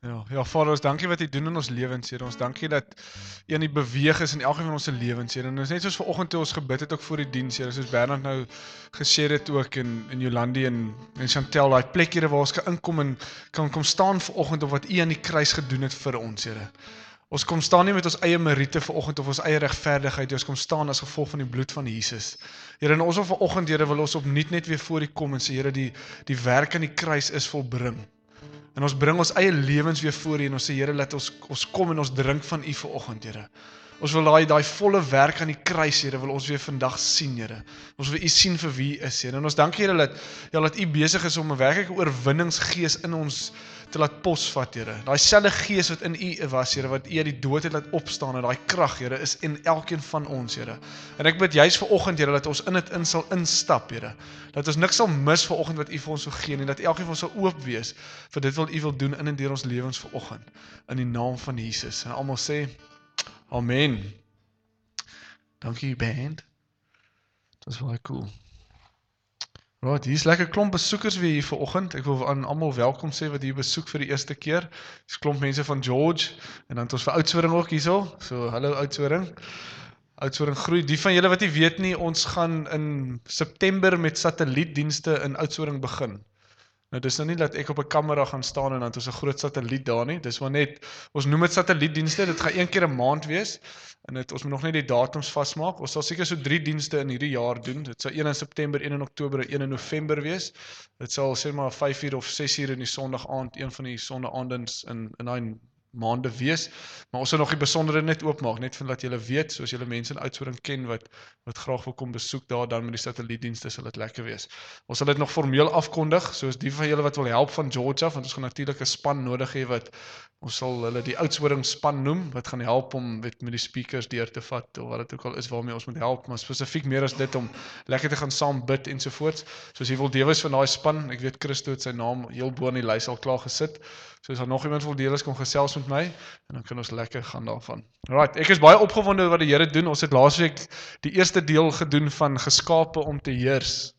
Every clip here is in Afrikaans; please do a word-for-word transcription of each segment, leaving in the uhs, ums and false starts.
Ja, ja, Vader, ons dankie wat U doen in ons lewens, Here. Ons dankie dat U aan die beweeg is in elkeen van ons se lewens, Here. En ons net soos vanoggend toe ons gebid het ook voor die diens, Here, soos Bernard nou gesê het ook en en Jolandi en en Chantel, daai plek, Here, waar ons kan inkom en kan kom staan vanoggend op wat U aan die kruis gedoen het vir ons, Here. Ons kom staan nie met ons eie meriete vanoggend of ons eie regverdigheid, ons kom staan as gevolg van die bloed van Jesus. Here, en ons wil vanoggend, Here, wil ons opnuut net weer voor U kom en sê, Here, die die werk aan die kruis is volbring. En ons bring ons eie lewens weer voor U en ons sê, Here, laat ons ons kom en ons drink van U vanoggend, Here. Ons wil daai daai volle werk aan die kruis, Here, wil ons weer vandag sien, Here. Ons wil U sien vir wie U is, Here. En ons dankie, Here, dat ja, dat U besig is om 'n werklike oorwinningsgees in ons te laat posvat, Here. Daai selfde gees wat in U was, Here, wat U uit die dood het laat opstaan, en daai krag, Here, is in elkeen van ons, Here. En ek bid juis vanoggend, Here, dat ons in dit in sal instap, Here. Dat ons niks sal mis vanoggend wat U vir ons wil gee nie, dat elkeen van ons sal oop wees vir dit wat U wil doen in en deur ons lewens vanoggend. In die naam van Jesus. En almal sê Amen. Dankie band. Dit was baie cool. Right, hier is lekker klomp besoekers weer hier vanoggend. Ek wil aan almal welkom sê wat hier besoek vir die eerste keer. Dis klomp mense van George en dan het ons vir Oudtshoorn ook hierso. So hallo Oudtshoorn. Oudtshoorn groei. Die van julle wat nie weet nie, ons gaan in September met satellietdienste in Oudtshoorn begin. Nou dis nou nie dat ek op 'n kamera gaan staan en dan het ons 'n groot satelliet daar nie. Dis maar net, ons noem dit satellietdienste. Dit gaan een keer 'n maand wees. En dit, ons moet nog net die datums vasmaak. Ons sal seker so drie dienste in hierdie jaar doen. Dit sal een in September, een in Oktober en een in November wees. Dit sal sê maar vyf uur of ses uur in die Sondag aand, een van die sonnaandens in in daai maande wees. Maar ons sal nog die besondere net oopmaak, net van dat julle weet, soos julle mense in Oudtshoorn ken wat wat graag wil kom besoek daar, dan met die satellietdienste sal dit lekker wees. Ons sal dit nog formeel afkondig, soos die van julle wat wil help van George af, want ons gaan natuurlik 'n span nodig hê wat ons sal hulle die Oudtshoorn span noem, wat gaan help om met, met die speakers deur te vat, of wat dit ook al is waarmee ons moet help, maar spesifiek meer as dit om lekker te gaan saam bid ensovoorts. Soos jy wil deel is van daai span, ek weet Christo het sy naam heel bo aan die lys al klaar gesit. So as daar nog iemand wil deel is, kom gesels met my en dan kan ons lekker gaan daarvan. Alright, ek is baie opgewonde oor wat die Here doen. Ons het laasweek die eerste deel gedoen van geskape om te heers.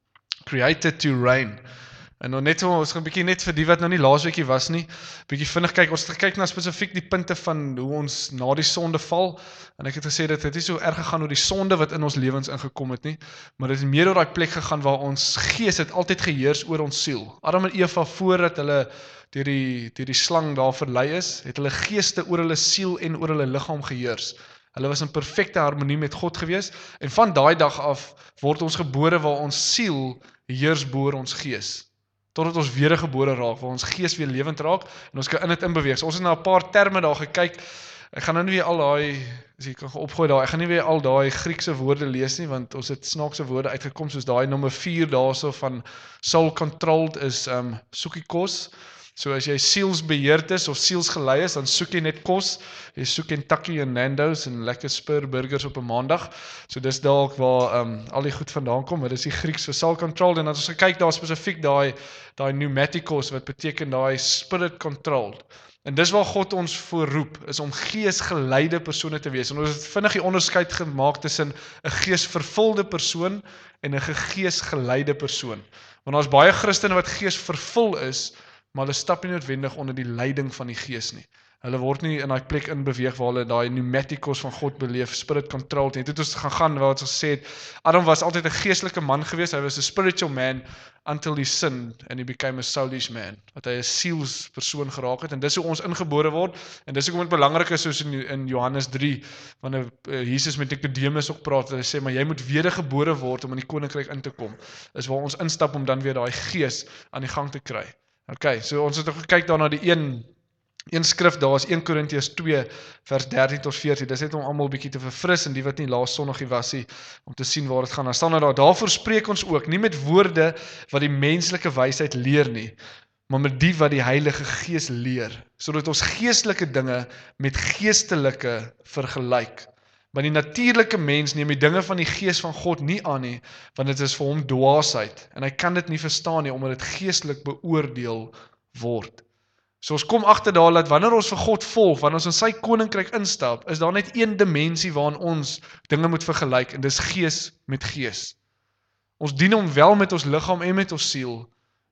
Created to reign. En nou net so, ons gaan 'n bietjie net vir die wat nou nie laasweekie was nie, bietjie vinnig kyk. Ons het gekyk na spesifiek die punte van hoe ons na die sonde val. En ek het gesê dat dit nie so erg gegaan oor die sonde wat in ons lewens ingekom het nie, maar dit is meer oor daai plek gegaan waar ons gees het altyd geheers oor ons siel. Adam en Eva, voordat hulle deur die deur die slang daar verlei is, het hulle geeste oor hulle siel en oor hulle liggaam geheers. Hulle was in perfekte harmonie met God gewees, en van daai dag af word ons gebore waar ons siel heers bo ons gees. Totdat ons wedergebore raak, waar ons gees weer lewend raak, en ons kan in dit inbeweeg. So ons het na 'n paar terme daar gekyk. Ek gaan nou nie weer al daai, as jy kan opgooi daar, ek gaan nie weer al daai Griekse woorde lees nie, want ons het snaakse woorde uitgekom, soos daai nommer vier daarso van soul controlled is um, soekie kos. So as jy sielsbeheerd is of sielsgelei is, dan soek jy net kos. Jy soek Kentucky en Nando's en lekker spur burgers op 'n maandag. So dis dalk waar um, al die goed vandaan kom, maar dis die Grieks vir soul controlled, en as ons kyk daar spesifiek daai daai pneumatikos wat beteken daai spirit controlled. En dis waar God ons voorroep, is om geesgeleide persone te wees. En ons het vinnig die onderskeid gemaak tussen 'n geesvervulde persoon en 'n geesgeleide persoon. Want daar's baie Christene wat geesvervul is, maar hulle stap nie noodwendig onder die leiding van die gees nie. Hulle word nie in daai plek inbeweeg waar hulle daai pneumatikos van God beleef, spirit controlled. En dit het ons gaan gaan waar ons gesê het, Adam was altyd 'n geestelike man geweest, hy was 'n spiritual man until he sinned and he became a soulish man. Dat hy 'n sielspersoon geraak het, en dis hoe ons ingebore word, en dis hoekom dit belangrik is, soos in, in Johannes drie, wanneer uh, Jesus met Nikodemus ook praat, hy sê, maar jy moet wedergebore word om in die koninkryk in te kom, is waar ons instap om dan weer daai gees aan die gang te kry. Ok, so ons het ook gekyk daarna die een Een skrif daar is een Korintiërs twee vers dertien tot veertien. Dis net om almal bietjie te verfris, en die wat nie laas sonnagie was nie, om te sien waar dit gaan. Dan staan daar, daarvoor spreek ons ook, nie met woorde wat die menslike wysheid leer nie, maar met die wat die Heilige Gees leer, sodat ons geestelike dinge met geestelike vergelyk. Want die natuurlike mens neem die dinge van die Gees van God nie aan nie, want dit is vir hom dwaasheid, en hy kan dit nie verstaan nie, omdat dit geestelik beoordeel word. So ons kom agter daar dat wanneer ons vir God volg, wanneer ons in sy koninkryk instap, is daar net een dimensie waarin ons dinge moet vergelyk, en dis gees met gees. Ons dien hom wel met ons liggaam en met ons siel,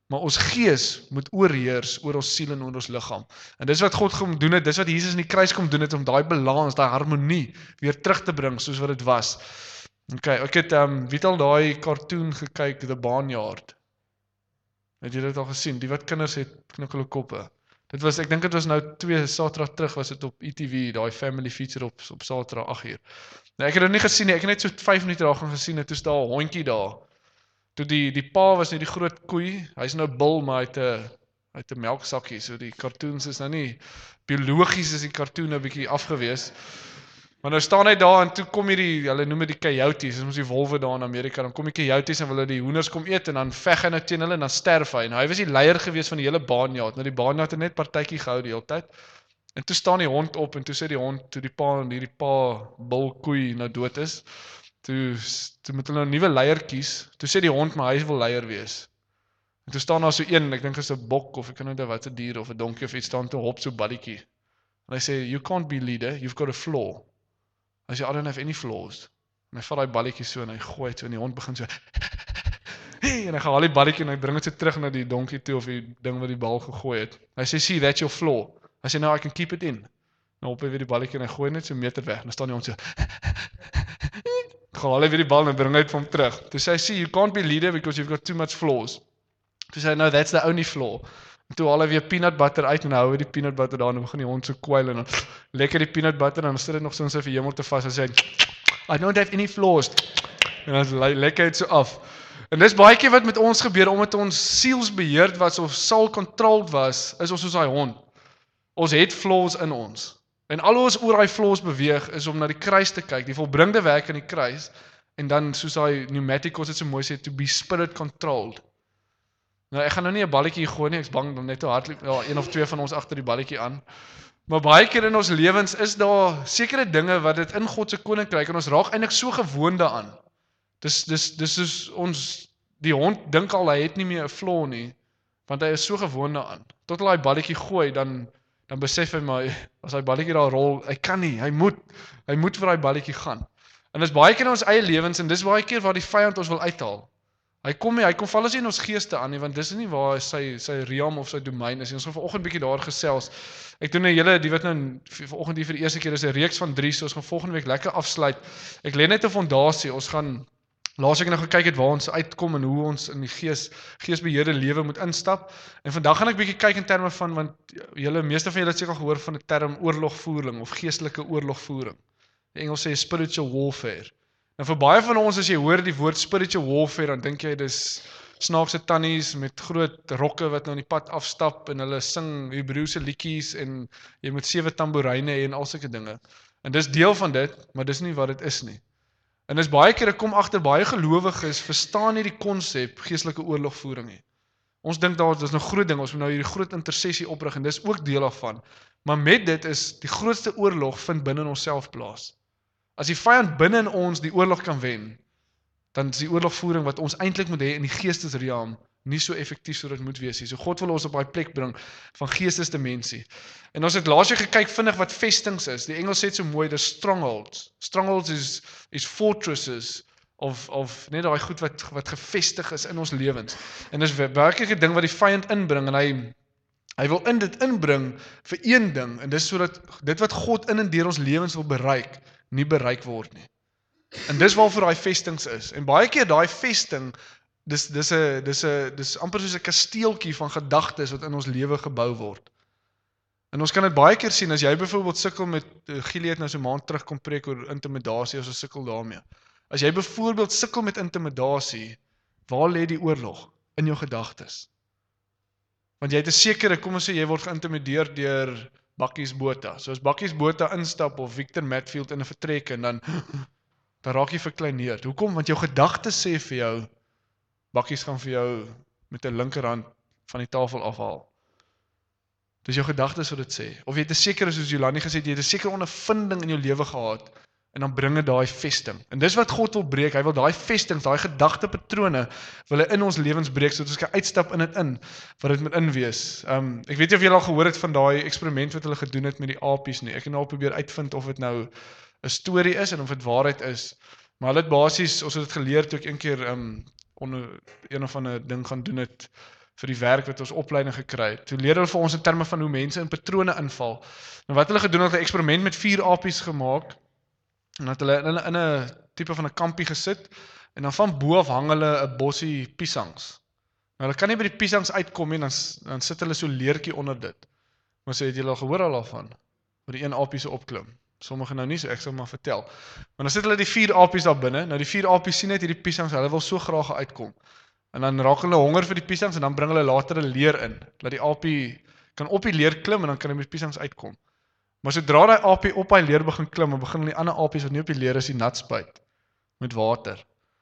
maar ons gees moet oorheers oor ons siel en oor ons liggaam. En dis wat God kom doen het, dis wat Jesus in die kruis kom doen het, om daai balans, daai harmonie weer terug te bring, soos wat dit was. Okay, ek het, um, wie het al daai cartoon gekyk, The Barnyard? Het jy dit al gesien? Die wat kinders het, knik hulle koppe. Dit was, ek dink dit was nou twee Saterdag terug, was dit op E T V, daai family feature op, op Saterdag agt uur. Nou, ek het dit nie gesien nie, ek het net so vyf minute daar gaan gesien, en toe is daar 'n hondjie daar. Toe die, die pa was nie die groot koei, hy's nou bil, maar hy het 'n hy het 'n melksakkie, so die cartoons is nou nie, biologies is die cartoon 'n bietjie afgewees. Maar nou staan hy daar en toe kom hierdie, hulle noem dit die coyotes, dis mos die wolwe daar in Amerika, dan kom die coyotes en hulle die hoenders kom eet en dan veg hy nou teen hulle en dan sterf hy. En hy was die leier gewees van die hele barnyard. Nou die barnyard het net partytjie gehou die hele tyd. En toe staan die hond op en toe sê die hond, toe die pa en hierdie pa bil koei nou dood is, toe toe moet hulle 'n nuwe leier kies. Toe sê die hond maar hy wil leier wees. En toe staan daar so een, ek dink is 'n bok of ek kan onthou wat 'n dier of 'n donkie of iets staan toe hop so buddytjie. En hy sê you can't be leader, you've got a flaw. Hy sê I don't have any flaws. En hy vat daai balletjie so en hy gooi dit so en die hond begin so hey, en hy gaan haal die balletjie en hy bring dit so terug na die donkie toe of die ding wat die bal gegooi het. Hy sê see that's your flaw. Hy sê no I can keep it in. Nou op hy weer die balletjie en hy gooi net so 'n meter weg. Dan staan die hond so gaan haal hy weer die bal en bring hy dit vir hom terug. Toe sê hy see you can't be leader because you've got too much flaws. Toe sê hy no that's the only flaw. En toe haal hy weer peanut butter uit en hou hy die peanut butter daar en dan begin die hond so kwyl en dan lekker die peanut butter en dan sit dit nog so in sy verhemel te vas en sê I don't have any flaws. En dan lekker dit so af. En dis baie keer wat met ons gebeur omdat ons sielsbeheerd was of soul controlled was, is ons soos daai hond. Ons het flaws in ons. En al hoe ons oor daai flaws beweeg is om na die kruis te kyk, die volbringde werk aan die kruis en dan soos daai pneumaticos dit so mooi sê to be spirit controlled. Nou ek gaan nou nie 'n balletjie gooi nie, ek's bang dan net te hardloop, ja, een of twee van ons agter die balletjie aan. Maar baie keer in ons lewens is daar sekere dinge wat dit in God se koninkryk en ons raak eintlik so gewoond daaraan. Dis dis dis soos ons die hond dink al hy het nie meer 'n flaw nie, want hy is so gewoond daaraan. Tot hy daai balletjie gooi, dan dan besef hy maar as hy balletjie daar rol, hy kan nie, hy moet hy moet vir daai balletjie gaan. En dis baie keer in ons eie lewens en dis baie keer waar die vyand ons wil uithaal. Hy kom nie, hy kom val as in ons geeste aan nie, want dis nie waar sy sy realm of sy domein is. Ons gaan vanoggend bietjie daar gesels. Ek doen 'n hele, die wat nou vanoggend hier vir die eerste keer is 'n reeks van drie, so ons gaan volgende week lekker afsluit. Ek lê net 'n fondasie. Ons gaan laas ek nou gekyk het waar ons uitkom en hoe ons in die gees geesbeheerde lewe moet instap. En vandag gaan ek bietjie kyk in terme van, want julle meeste van julle het seker al gehoor van 'n term oorlogvoering of geestelike oorlogvoering. Die Engels sê spiritual warfare. En vir baie van ons, as jy hoor die woord spiritual warfare, dan dink jy dis snaakse tannies met groot rokke wat nou in die pad afstap en hulle sing Hebreëse liedjies en jy moet sewe tamboeryne hê en al sulke dinge. En dis deel van dit, maar dis nie wat dit is nie. En dis baie keer ek kom agter baie gelowiges verstaan nie die konsep geestelike oorlogvoering nie. Ons dink daar dis 'n groot ding, ons moet nou hierdie groot intersessie oprig en dis ook deel daarvan. Maar met dit is die grootste oorlog vind binne in onsself plaas. As die vyand binne in ons die oorlog kan wen, dan is die oorlogvoering wat ons eintlik moet hê in die geestesrealm nie so effektief so dit moet wees nie. So God wil ons op daai plek bring van geestesdimensie. En ons het laas jaar gekyk vinnig wat vestings is. Die Engels sê dit so mooi, dis strongholds. Strongholds is is fortresses of of net daai goed wat wat gevestig is in ons lewens. En dis werklik 'n ding wat die vyand inbring en hy hy wil in dit inbring vir een ding en dis sodat dit wat God in en deur ons lewens wil bereik, nie bereik word nie. En dis waarvoor daai vestings is. En baie keer daai vesting dis dis 'n dis 'n dis amper soos 'n kasteeltjie van gedagtes wat in ons lewe gebou word. En ons kan dit baie keer sien as jy byvoorbeeld sukkel met Gilead nou so 'n maand terug kom preek oor intimidasie, as ons sukkel daarmee. As jy byvoorbeeld sukkel met intimidasie, waar lê die oorlog in jou gedagtes? Want jy het 'n sekere, kom ons sê jy word geïntimideer deur Bakkies Botha. So as Bakkies Botha instap of Victor Matfield in 'n vertrek en dan dan raak jy verkleineerd. Hoekom? Want jou gedagtes sê vir jou Bakkies gaan vir jou met 'n linkerhand van die tafel afhaal. Dis jou gedagtes wat dit sê. Of jy het 'n sekere, soos Jolani gesê het, jy het 'n sekere ondervinding in jou lewe gehad en dan bring dit daai vesting. En dis wat God wil breek. Hy wil daai vestings, daai gedagtepatrone wil hy in ons lewens breek sodat ons kan uitstap in dit in wat dit moet inwees. Um ek weet nie of julle al gehoor het van daai eksperiment wat hulle gedoen het met die apies nie. Ek het nou al probeer uitvind of dit nou 'n storie is en of dit waarheid is. Maar hulle het basies, ons het dit geleer toe ek een keer um onder een of ander ding gaan doen het vir die werk wat ons opleiding gekry het. Toe leer hulle vir ons in terme van hoe mense in patrone inval. En wat hulle gedoen het, hulle 'n eksperiment met vier apies gemaak, en dat hulle in 'n in 'n tipe van 'n kampie gesit, en dan van bo af hang hulle 'n bossie piesangs. Nou hulle kan nie by die piesangs uitkom nie, dan, dan sit hulle so leertjie onder dit. Maar so het julle al gehoor al daarvan, waar die een apies so opklim. Sommige nou nie, so ek sal maar vertel. Maar dan sit hulle die vier apies daar binne, nou die vier apies sien net hierdie piesangs, hulle wil so graag uitkom. En dan raak hulle honger vir die piesangs, en dan bring hulle later 'n leer in, dat die apie kan op die leer klim, en dan kan hy met die piesangs uitkom. Maar sodra die apie op hy leer begin klim, en begin die ander apies wat nie op die leer is, die nat spuit, met water.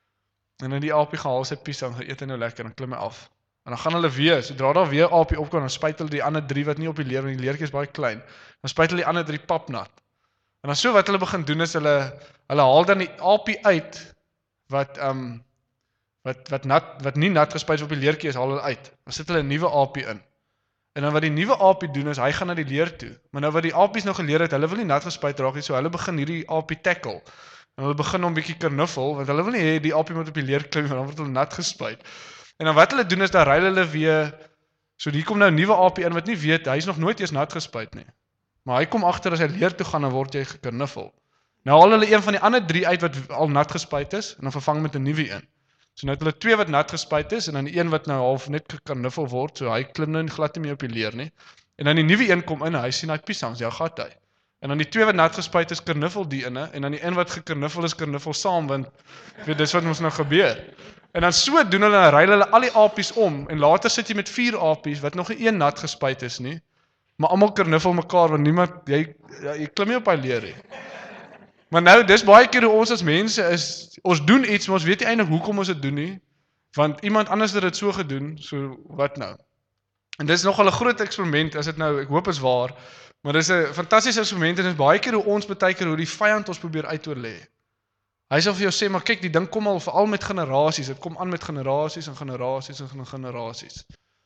En dan die apie gehaal sy piesang, hy eet hy nou lekker, en klim hy af. En dan gaan hulle weer, sodra daar weer apie opkom, dan spuit hulle die ander drie wat nie op die leer, want die leertjie is baie klein, dan spuit hulle die ander drie papnat. En dan so wat hulle begin doen is, hulle, hulle haal dan die apie uit, wat, um, wat, wat, nat, wat nie nat gespuit op die leertjie is, haal hulle uit. Dan sit hulle 'n nuwe apie in. En dan wat die nuwe apie doen is, hy gaan na die leer toe. Maar nou wat die apies nou geleer het, hulle wil nie nat gespuit raak nie, so hulle begin hierdie apie tackle. En hulle begin hom bietjie knuffel, want hulle wil nie hê die apie moet op die leer klim, want dan word hulle nat gespuit. En dan wat hulle doen is, dan ruil hulle weer, so hier kom nou 'n nuwe apie in wat nie weet, hy is nog nooit eens nat gespuit nie. Maar hy kom agter as hy leer toe gaan, dan word jy geknuffel. Nou haal hulle een van die ander drie uit wat al nat gespuit is, en dan vervang met 'n nuwe een. So nou het hulle twee wat nat gespuit is, en dan die een wat nou half net geknuffel word, so hy klim nou glad nie meer op die leer nie. En dan die nuwe een kom in, hy sien hy piesangs, ja gat hy. En dan die twee wat nat gespuit is, knuffel die ene, en dan die een wat geknuffel is, knuffel saam, want weet, dis wat ons nou gebeur. En dan so doen hulle, dan ruil hulle al die apies om, en later sit jy met vier apies, wat nog nie een nat gespuit is nie, maar almal knuffel mekaar, want niemand, jy, jy klim nie op hy leer nie. Maar nou, dis baie keer hoe ons as mense is, ons doen iets, maar ons weet nie eintlik hoekom ons dit doen nie, want iemand anders het dit so gedoen, so wat nou? En dis nogal 'n groot eksperiment, as dit nou, ek hoop is waar, maar dis 'n fantastiese eksperiment, en dis baie keer hoe ons baie keer hoe die vyand ons probeer uitoorlê. Hy sal vir jou sê, maar kyk, die ding kom al veral met generasies, dit kom aan met generasies en generasies en generasies.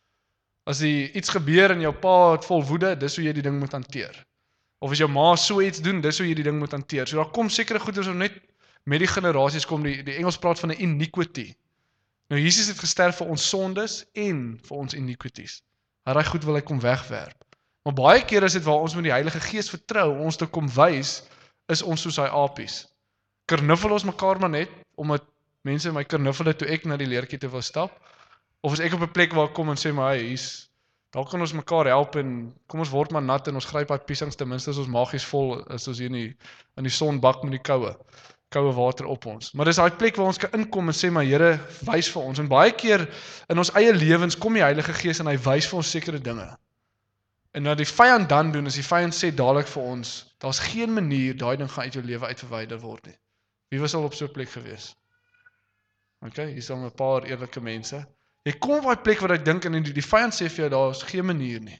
As die iets gebeur en jou pa het vol woede, dis hoe jy die ding moet hanteer. Of as jou ma so iets doen, dis hoe jy die ding moet hanteer. So daar kom sekere goeders om net met die generasies kom, die, die Engels praat van 'n iniquity. Nou Jesus het gesterf vir ons sondes en vir ons iniquities. Hy goed wil hy kom wegwerp. Maar baie keer is dit waar ons met die Heilige Gees vertrou, ons te kom wys, is ons soos hy apies. Knuffel ons mekaar maar net, omdat mense my knuffel het toe ek na die leertjie toe wil stap, of as ek op 'n plek waar ek kom en sê, maar hy, hier's, daar kan ons mekaar help, en kom ons word maar nat, en ons gryp uit piesangs, ten minste is ons magies vol, as ons hier in die, in die son bak met die koue, koue water op ons. Maar dis daai plek waar ons kan inkom en sê, maar Here, wys vir ons, en baie keer in ons eie lewens kom die Heilige Gees en hy wys vir ons sekere dinge. En wat die vyand dan doen, is die vyand sê dadelik vir ons, daar's geen manier, daai ding gaan uit jou lewe uitverwyder word nie. Wie was al op so 'n plek gewees? Ok, hier is al 'n paar eerlike mense. Jy kom op daai plek waar jy dink, en die, die vyand sê vir jou, daar's geen manier nie.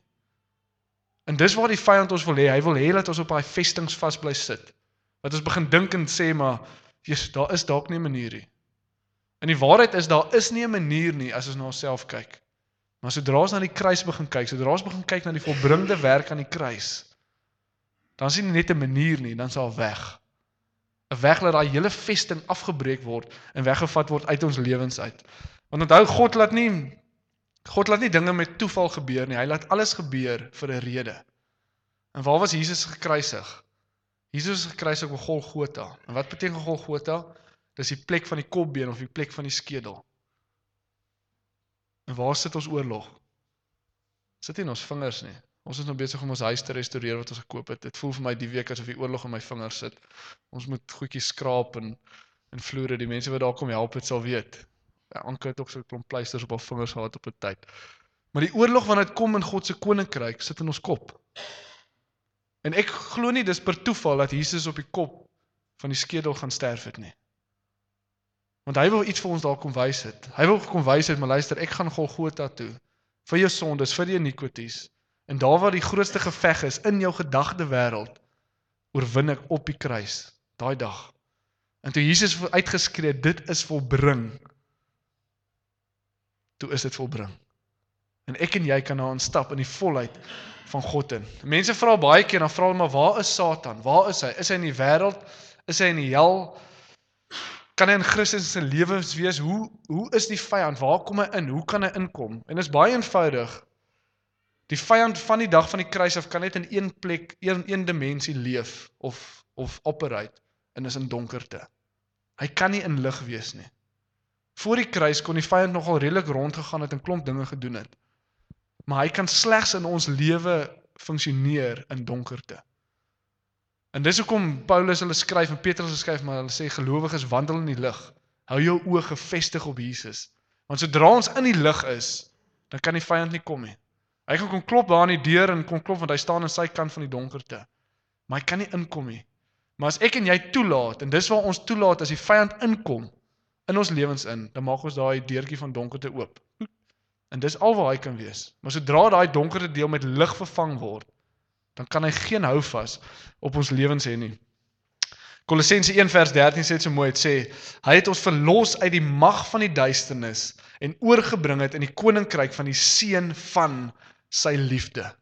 En dis waar die vyand ons wil hê, hy wil hê dat ons op daai vestings vas bly sit. Dat ons begin dink en sê, maar, Jesus, daar is dalk nie 'n manier nie. En die waarheid is, daar is nie 'n manier nie, as ons na onsself kyk. Maar sodra ons na die kruis begin kyk, sodra ons begin kyk na die volbringde werk aan die kruis, dan is nie net 'n manier nie, dan is daar 'n weg. 'n Weg dat daai hele vesting afgebreek word en weggevat word uit ons lewens uit. Want onthou, God laat nie God laat nie dinge met toeval gebeur nie. Hy laat alles gebeur vir 'n rede. En waar was Jesus gekruisig? Jesus is gekruisig op Golgotha. En wat beteken Golgotha? Dis die plek van die kopbeen of die plek van die skedel. En waar sit ons oorlog? Sit nie in ons vingers nie. Ons is nou besig om ons huis te restoreer wat ons gekoop het. Dit voel vir my die week asof die oorlog in my vingers sit. Ons moet goedjies skraap en, en vloere. Die mense wat daar kom help het sal weet. Ja, Anke het ook so 'n klomp pleisters op haar vingers gehad op 'n tyd. Maar die oorlog wanneer dit kom in God se koninkryk sit in ons kop. En ek glo nie dis per toeval dat Jesus op die kop van die skedel gaan sterf het nie. Want hy wil iets vir ons daar kom wys het. Hy wil kom wys het, maar luister, ek gaan Golgotha toe vir jou sondes, vir die iniquities. En daar waar die grootste geveg is in jou gedagte wêreld, oorwin ek op die kruis, daai dag. En toe Jesus uitgeskree, dit is volbring. Toe is dit volbring. En ek en jy kan nou aanstap in die volheid van God in. Mense vra baie keer, dan vra hulle maar, waar is Satan? Waar is hy? Is hy in die wêreld? Is hy in die hel? kan hy in Christus se lewens wees? Hoe, hoe is die vyand? Waar kom hy in? Hoe kan hy inkom? En dit is baie eenvoudig. Die vyand van die dag van die kruis af kan net in een plek, een, een dimensie leef, of, of operate, en is in donkerte. Hy kan nie in lig wees nie. Voor die kruis kon die vyand nogal redelik rondgegaan het en klomp dinge gedoen het. Maar hy kan slegs in ons lewe funksioneer in donkerte. En dis hoekom Paulus hulle skryf en Petrus hulle skryf, maar hulle sê gelowiges wandel in die lig. Hou jou oë gefestig op Jesus. Want sodra ons in die lig is, dan kan die vyand nie kom nie. Hy kan kom klop daar aan die deur en kom klop want hy staan aan sy kant van die donkerte. Maar hy kan nie inkom nie. Maar as ek en jy toelaat, en dis waar ons toelaat as die vyand inkom in ons lewens in, dan maak ons daai deurtjie van donkerte oop. En dis al waar hy kan wees. Maar sodra daai donkerte deel met lig vervang word, dan kan hy geen houvas op ons lewens hê nie. Kolossense een vers dertien sê dit so mooi, het sê, hy het ons verlos uit die mag van die duisternis en oorgebring het in die koninkryk van die seun van sy liefde.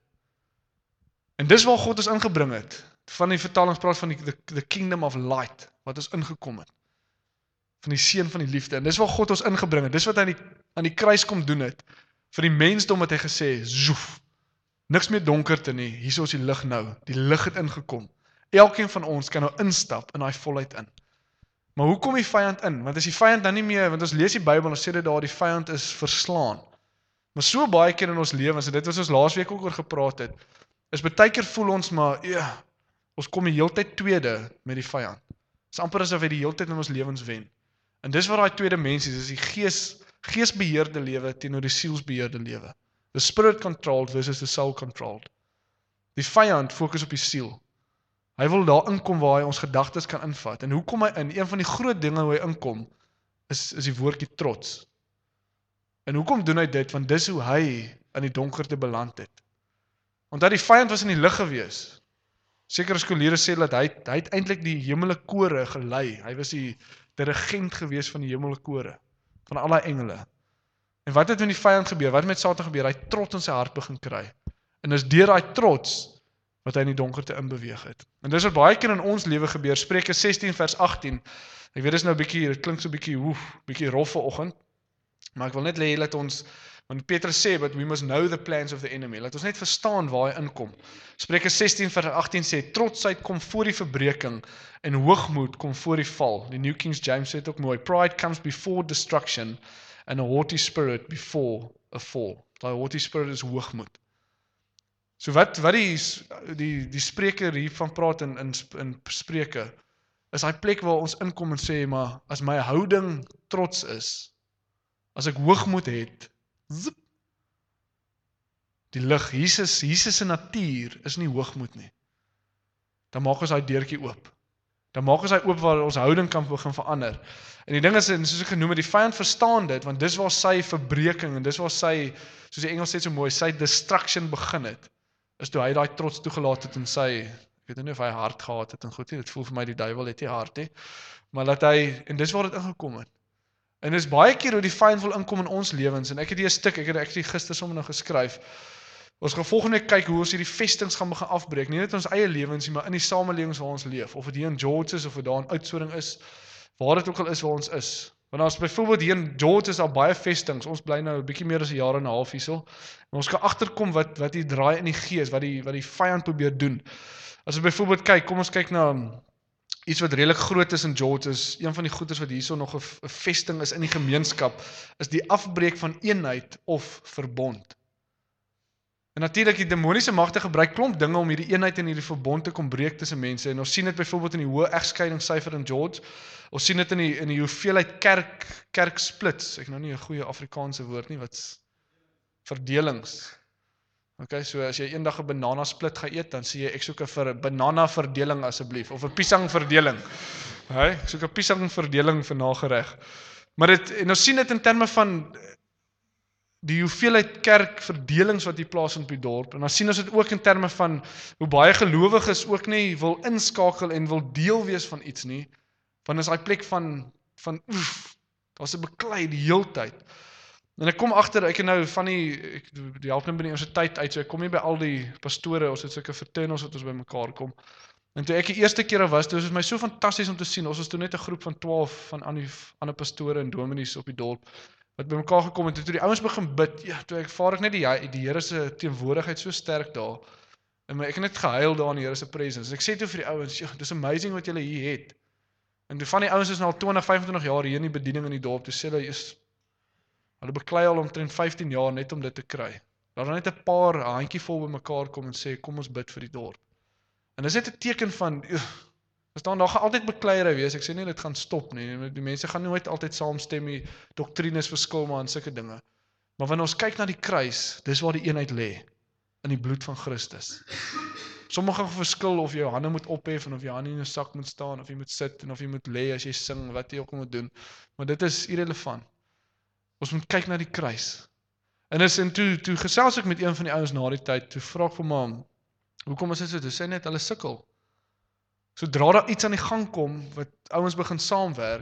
En dis waar God ons ingebring het. Van die vertalings praat van die the, the kingdom of light, wat ons ingekom het. Van die seun van die liefde. En dis waar God ons ingebring het. Dis wat hy aan die, aan die kruis kom doen het. Vir die mensdom het hy gesê, zoef, niks meer donkerte nie, hier is ons die lig nou. Die lig het ingekom. Elkeen van ons kan nou instap in daai volheid in. Maar hoe kom die vyand in? Want as die vyand dan nie meer, want ons lees die Bybel en ons sê dit daar, die vyand is verslaan. Maar so baie keer in ons lewens, en dit was ons laasweek ook oor gepraat het, is baie keer voel ons maar, ja, ons kom die heeltyd tweede met die vyand. Het is amper asof hy die heeltyd in ons lewens wen. En dis wat daai twee dimensies is, die gees, geesbeheerde lewe teenoor die sielsbeheerde lewe. The spirit controlled versus the soul controlled. Die vyand fokus op die siel. Hy wil daar inkom waar hy ons gedagtes kan invat. En hoe kom hy in? Een van die groot dinge hoe hy inkom, is, is die woordjie trots. En hoekom doen hy dit? Want dis hoe hy in die donkerte beland het. Want dat die vyand was in die lig gewees. Sekere skoliere sê dat hy, hy het eintlik die hemelike kore gelei. Hy was die dirigent gewees van die hemelike kore, van al die engele. En wat het met die vyand gebeur? Wat het met Satan gebeur? Hy het trots in sy hart begin kry. En is deur daai trots wat hy in die donkerte inbeweeg het. En dis wat baie keer in ons lewe gebeur. Spreuke sestien vers agttien. Ek weet dis nou bietjie, dit klink so bietjie woef, bietjie rof vanoggend. Maar ek wil net lê dat ons, want Petrus sê, but we must know the plans of the enemy. Laat ons net verstaan waar hy inkom. Spreuke sestien vers agttien sê, trotsheid kom voor die verbreeking en hoogmoed kom voor die val. Die New King James sê dit ook mooi. Pride comes before destruction and a haughty spirit before a fall. Daai haughty spirit is hoogmoed. So wat, wat die, die, die spreker hiervan praat in, in, in spreuke, is hy plek waar ons inkom en sê, maar as my houding trots is, as ek hoogmoed het, zip, die lig, Jesus, Jesus se natuur is nie hoogmoed nie. Dan maak ons hy deurtjie oop. Dan maak ons hy oop waar ons houding kan begin verander. En die ding is, soos ek genoem het, die vyand verstaan dit, want dis waar sy verbreeking, en dis waar sy, soos die Engels sê so mooi, sy destruction begin het, is toe hy daai trots toegelaat het in sy, ek weet nie of hy hart gehad het en goed nie, dit voel vir my die duiwel het nie hart nie, maar dat hy, en dis waar dit ingekom het. En dis baie keer hoe die vyand wil inkom in ons lewens, en ek het hier 'n stuk, ek het ek het gister sommer nog geskryf, ons gaan volgende kyk hoe ons hierdie vestings gaan begin afbreek, nie net ons eie lewens nie, maar in die samelewings waar ons leef, of dit hier in George is, of dit daar in Oudtshoorn is, waar dit ook al is waar ons is. Want as byvoorbeeld hier in George is daar baie vestings, ons bly nou 'n bietjie meer as 'n jaar en 'n half hierso, en ons kan agterkom wat wat hier draai in die gees, wat die wat die vyand probeer doen. As ons byvoorbeeld kyk, kom ons kyk na iets wat redelik groot is in George, is een van die goeders wat hierso nog 'n vesting is in die gemeenskap, is die afbreek van eenheid of verbond. En natuurlik die demoniese magte gebruik klomp dinge om hierdie eenheid en hierdie verbond te kom breek tussen mense. En ons sien dit byvoorbeeld in die hoë egskeidingssyfer in George. Ons sien dit in die in die hoeveelheid kerk kerksplits. Ek nou nie 'n goeie Afrikaanse woord nie, wat's verdelings. Okay, so as jy eendag 'n banana split gaan eet, dan sê jy ek soek 'n vir 'n banana verdeling asseblief of 'n piesang verdeling. Hey, ek soek 'n piesang verdeling vir nagereg. Maar dit en ons sien dit in terme van die hoeveelheid kerkverdelings wat hier plaasvind op die dorp, en dan sien ons dit ook in terme van hoe baie gelowiges ook nie wil inskakel en wil deel wees van iets nie, want is daai plek van, van oef, daar's 'n beklei die heeltyd. En ek kom agter, ek het nou van die, ek die help nou by die universiteit uit, so ek kom nie by al die pastore, ons het sulke fraternals wat ons by mekaar kom, En toe ek die eerste keer was, toe was het my so fantasties om te sien, ons was toe net 'n groep van twaalf van ander, ander pastore en dominees op die dorp, wat by mekaar gekom het, en toe die ouens begin bid, ja, toe ek vaar ek net die, die Here se teenwoordigheid so sterk daar, en ek het net gehuil daar in die Here se presence, en ek sê toe vir die ouens, ja, dis amazing wat julle hier het, en toe van die ouens is nou al twintig, vyfentwintig jaar hier in die bediening in die dorp, toe sê hulle, is, hulle beklei al omtrent vyftien jaar net om dit te kry, laat dan net 'n paar handjievol by mekaar kom en sê, kom ons bid vir die dorp. En dis net 'n teken van, as daar, daar gaan altyd bekleierery wees, ek sê nie dit gaan stop nie, die mense gaan nooit altyd saamstem, die doktrines verskil maar in sulke dinge. Maar wanneer ons kyk na die kruis, dis waar die eenheid lê, in die bloed van Christus. Sommige verskil of jy jou hande moet ophef, en of jy hande in jou sak moet staan, of jy moet sit, en of jy moet lê as jy sing, wat jy ook moet doen. Maar dit is irrelevant. Ons moet kyk na die kruis. En is en toe, toe gesels ek met een van die ouens na die tyd, toe vra ek vir hom, hoekom is dit so? Toe sê net, hulle sukkel. Sodra daar iets aan die gang kom, wat ouens begin saamwerk,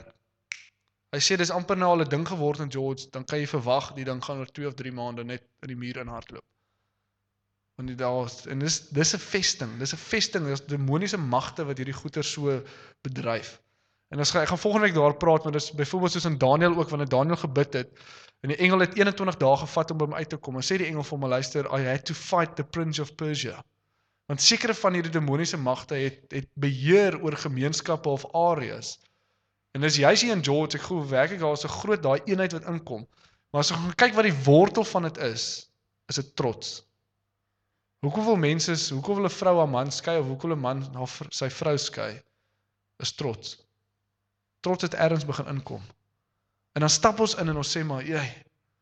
hy sê, dis amper nou al 'n ding geword in George, dan kan jy verwag, die ding gaan oor twee of drie maande net in die muur in hardloop. Want die daar, en dis, dis 'n vesting, dis 'n vesting, dis demoniese magte wat hierdie goeie so bedryf. En as, ek gaan volgende week daar praat, maar dis byvoorbeeld soos in Daniel ook, wanneer Daniel gebid het, en die engel het eenentwintig dae gevat om by hom uit te kom, en sê die engel vir hom, luister, I had to fight the prince of Persia. Want sekere van hierdie demoniese magte het, het beheer oor gemeenskappe of areas. En dis juist hier in George, ek glo werklik daar is 'n groot daai eenheid wat inkom. Maar as ons kyk wat die wortel van dit is, is dit trots. Hoekom wil mense, hoekom wil 'n vrou haar man skei, of hoekom wil 'n man haar, sy vrou skei, is trots. Trots het ergens begin inkom. En dan stap ons in en ons sê maar, jy,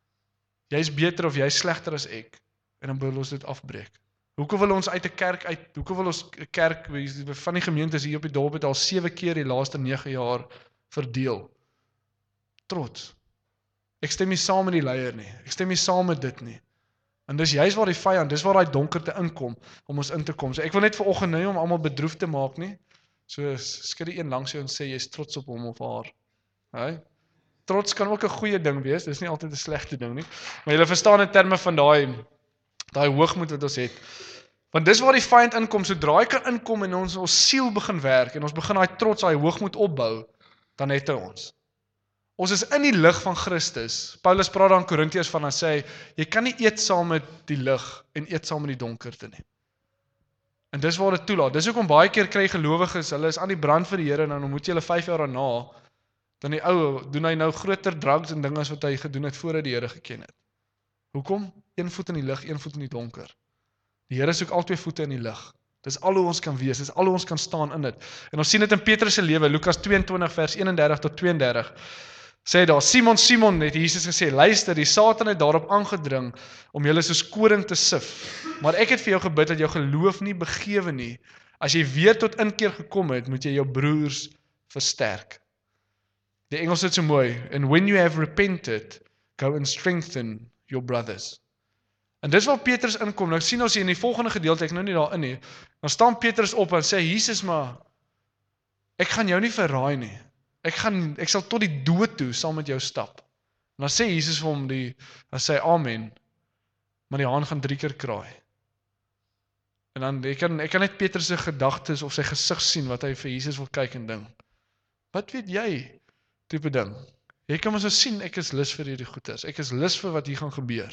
jy is beter of jy is slegter as ek. En dan wil ons dit afbreek. Hoekom wil ons uit 'n kerk uit, hoekom wil ons 'n kerk, van die gemeentes hier op die dorp het al sewe keer die laaste nege jaar verdeel. Trots. Ek stem nie saam met die leier nie. Ek stem nie saam met dit nie. En dis juist waar die vyand, dis waar daai donkerte inkom, om ons in te kom. So ek wil net vanoggend nie om almal bedroef te maak nie. So skud die een langs jou en sê, jy is trots op hom of haar. Hey? Trots kan ook 'n goeie ding wees, dis nie altyd 'n slegte ding nie. Maar jy verstaan in terme van daai, daai hoogmoed wat ons het. Want dis waar die vyand inkom, sodra hy kan inkom en ons ons siel begin werk, en ons begin daai trots, daai hoogmoed opbou, dan het hy ons. Ons is in die lig van Christus. Paulus praat dan in Korintiërs van, hy sê, jy kan nie eet saam met die lig, en eet saam met die donkerte nie. En dis waar dit toelaat. Dis hoekom baie keer kry gelowiges, hulle is aan die brand vir die Here, en dan moet jy hulle vyf jaar daarna, dan die ou, doen hy nou groter drugs en dinge as wat hy gedoen het, voordat die Here geken het. Hoekom? Een voet in die lig, een voet in die donker. Die Here soek albei voete in die lig. Dis al hoe ons kan wees, dis al hoe ons kan staan in dit. En ons sien dit in Petrus se lewe, Lukas tweeëntwintig vers eenendertig tot tweeëndertig. Sê daar, Simon, Simon, het Jesus gesê, luister, die Satan het daarop aangedring, om julle soos koring te sif. Maar ek het vir jou gebid, dat jou geloof nie begewe nie. As jy weer tot inkeer gekom het, moet jy jou broers versterk. Die Engels het so mooi, and when you have repented, go and strengthen your brothers. En dis waar Petrus inkom, nou sien ons hier in die volgende gedeelte, ek nou nie daarin nie, dan staan Petrus op en sê, Jesus, maar, ek gaan jou nie verraai nie, ek, gaan, ek sal tot die dood toe, saam met jou stap. En dan sê Jesus vir hom, die, dan sê, amen, maar die haan gaan drie keer kraai. En dan, ek kan, ek kan net Petrus se gedagtes, of sy gesig sien, wat hy vir Jesus wil kyk en ding. Wat weet jy, type ding? Jy kan maar so sien, ek is lus vir hierdie goeders, ek is lus vir wat hier gaan gebeur.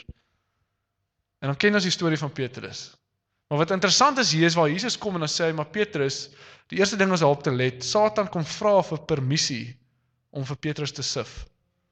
En dan ken ons die storie van Petrus. Maar wat interessant is hier is waar Jesus kom en dan sê hy, maar Petrus, die eerste ding is daarop te let, Satan kom vra vir permissie om vir Petrus te sif.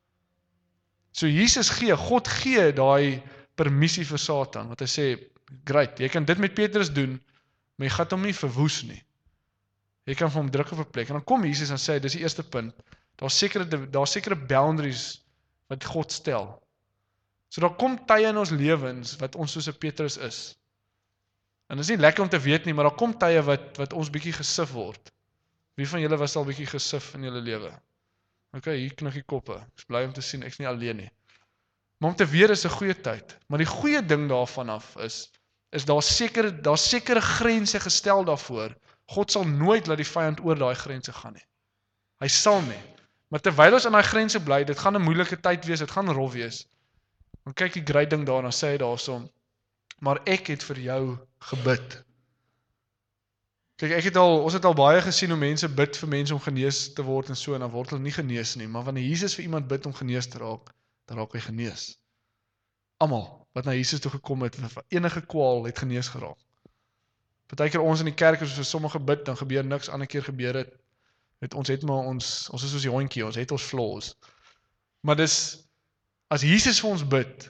So Jesus gee, God gee daai permissie vir Satan, want hy sê, great, jy kan dit met Petrus doen, maar jy gaan hom nie verwoes nie. Jy kan vir hom druk op 'n plek. En dan kom Jesus en sê, dis die eerste punt, daar's sekere, daar's sekere boundaries wat God stel. So daar kom tye in ons lewens wat ons soos 'n Petrus is. En dit is nie lekker om te weet nie, maar daar kom tye wat, wat ons bietjie gesif word. Wie van julle was al bietjie gesif in julle lewe? Ok, hier knik die koppe. Ek is bly om te sien, ek is nie alleen nie. Maar om te weet is 'n goeie tyd. Maar die goeie ding daarvan af is, is daar sekere, daar sekere grense gestel daarvoor. God sal nooit laat die vyand oor daai grense gaan nie. Hy sal nie. Maar terwyl ons in daai grense bly, dit gaan 'n moeilike tyd wees, dit gaan rof wees. Dan kyk die great ding daarna, sê hy daarsom, maar ek het vir jou gebid. Kyk, ek het al, ons het al baie gesien hoe mense bid vir mense om genees te word en so, en dan word hulle nie genees nie, maar wanneer Jesus vir iemand bid om genees te raak, dan raak hy genees. Almal wat na Jesus toe gekom het, vir enige kwaal het genees geraak. Partykeer ons in die kerk, as vir sommige bid, dan gebeur niks, ander keer gebeur het, het ons het maar ons, ons is soos die hondjie, ons het ons flaws. Maar dis, as Jesus vir ons bid,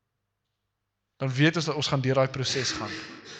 dan weet ons dat ons gaan deur daai proses gaan.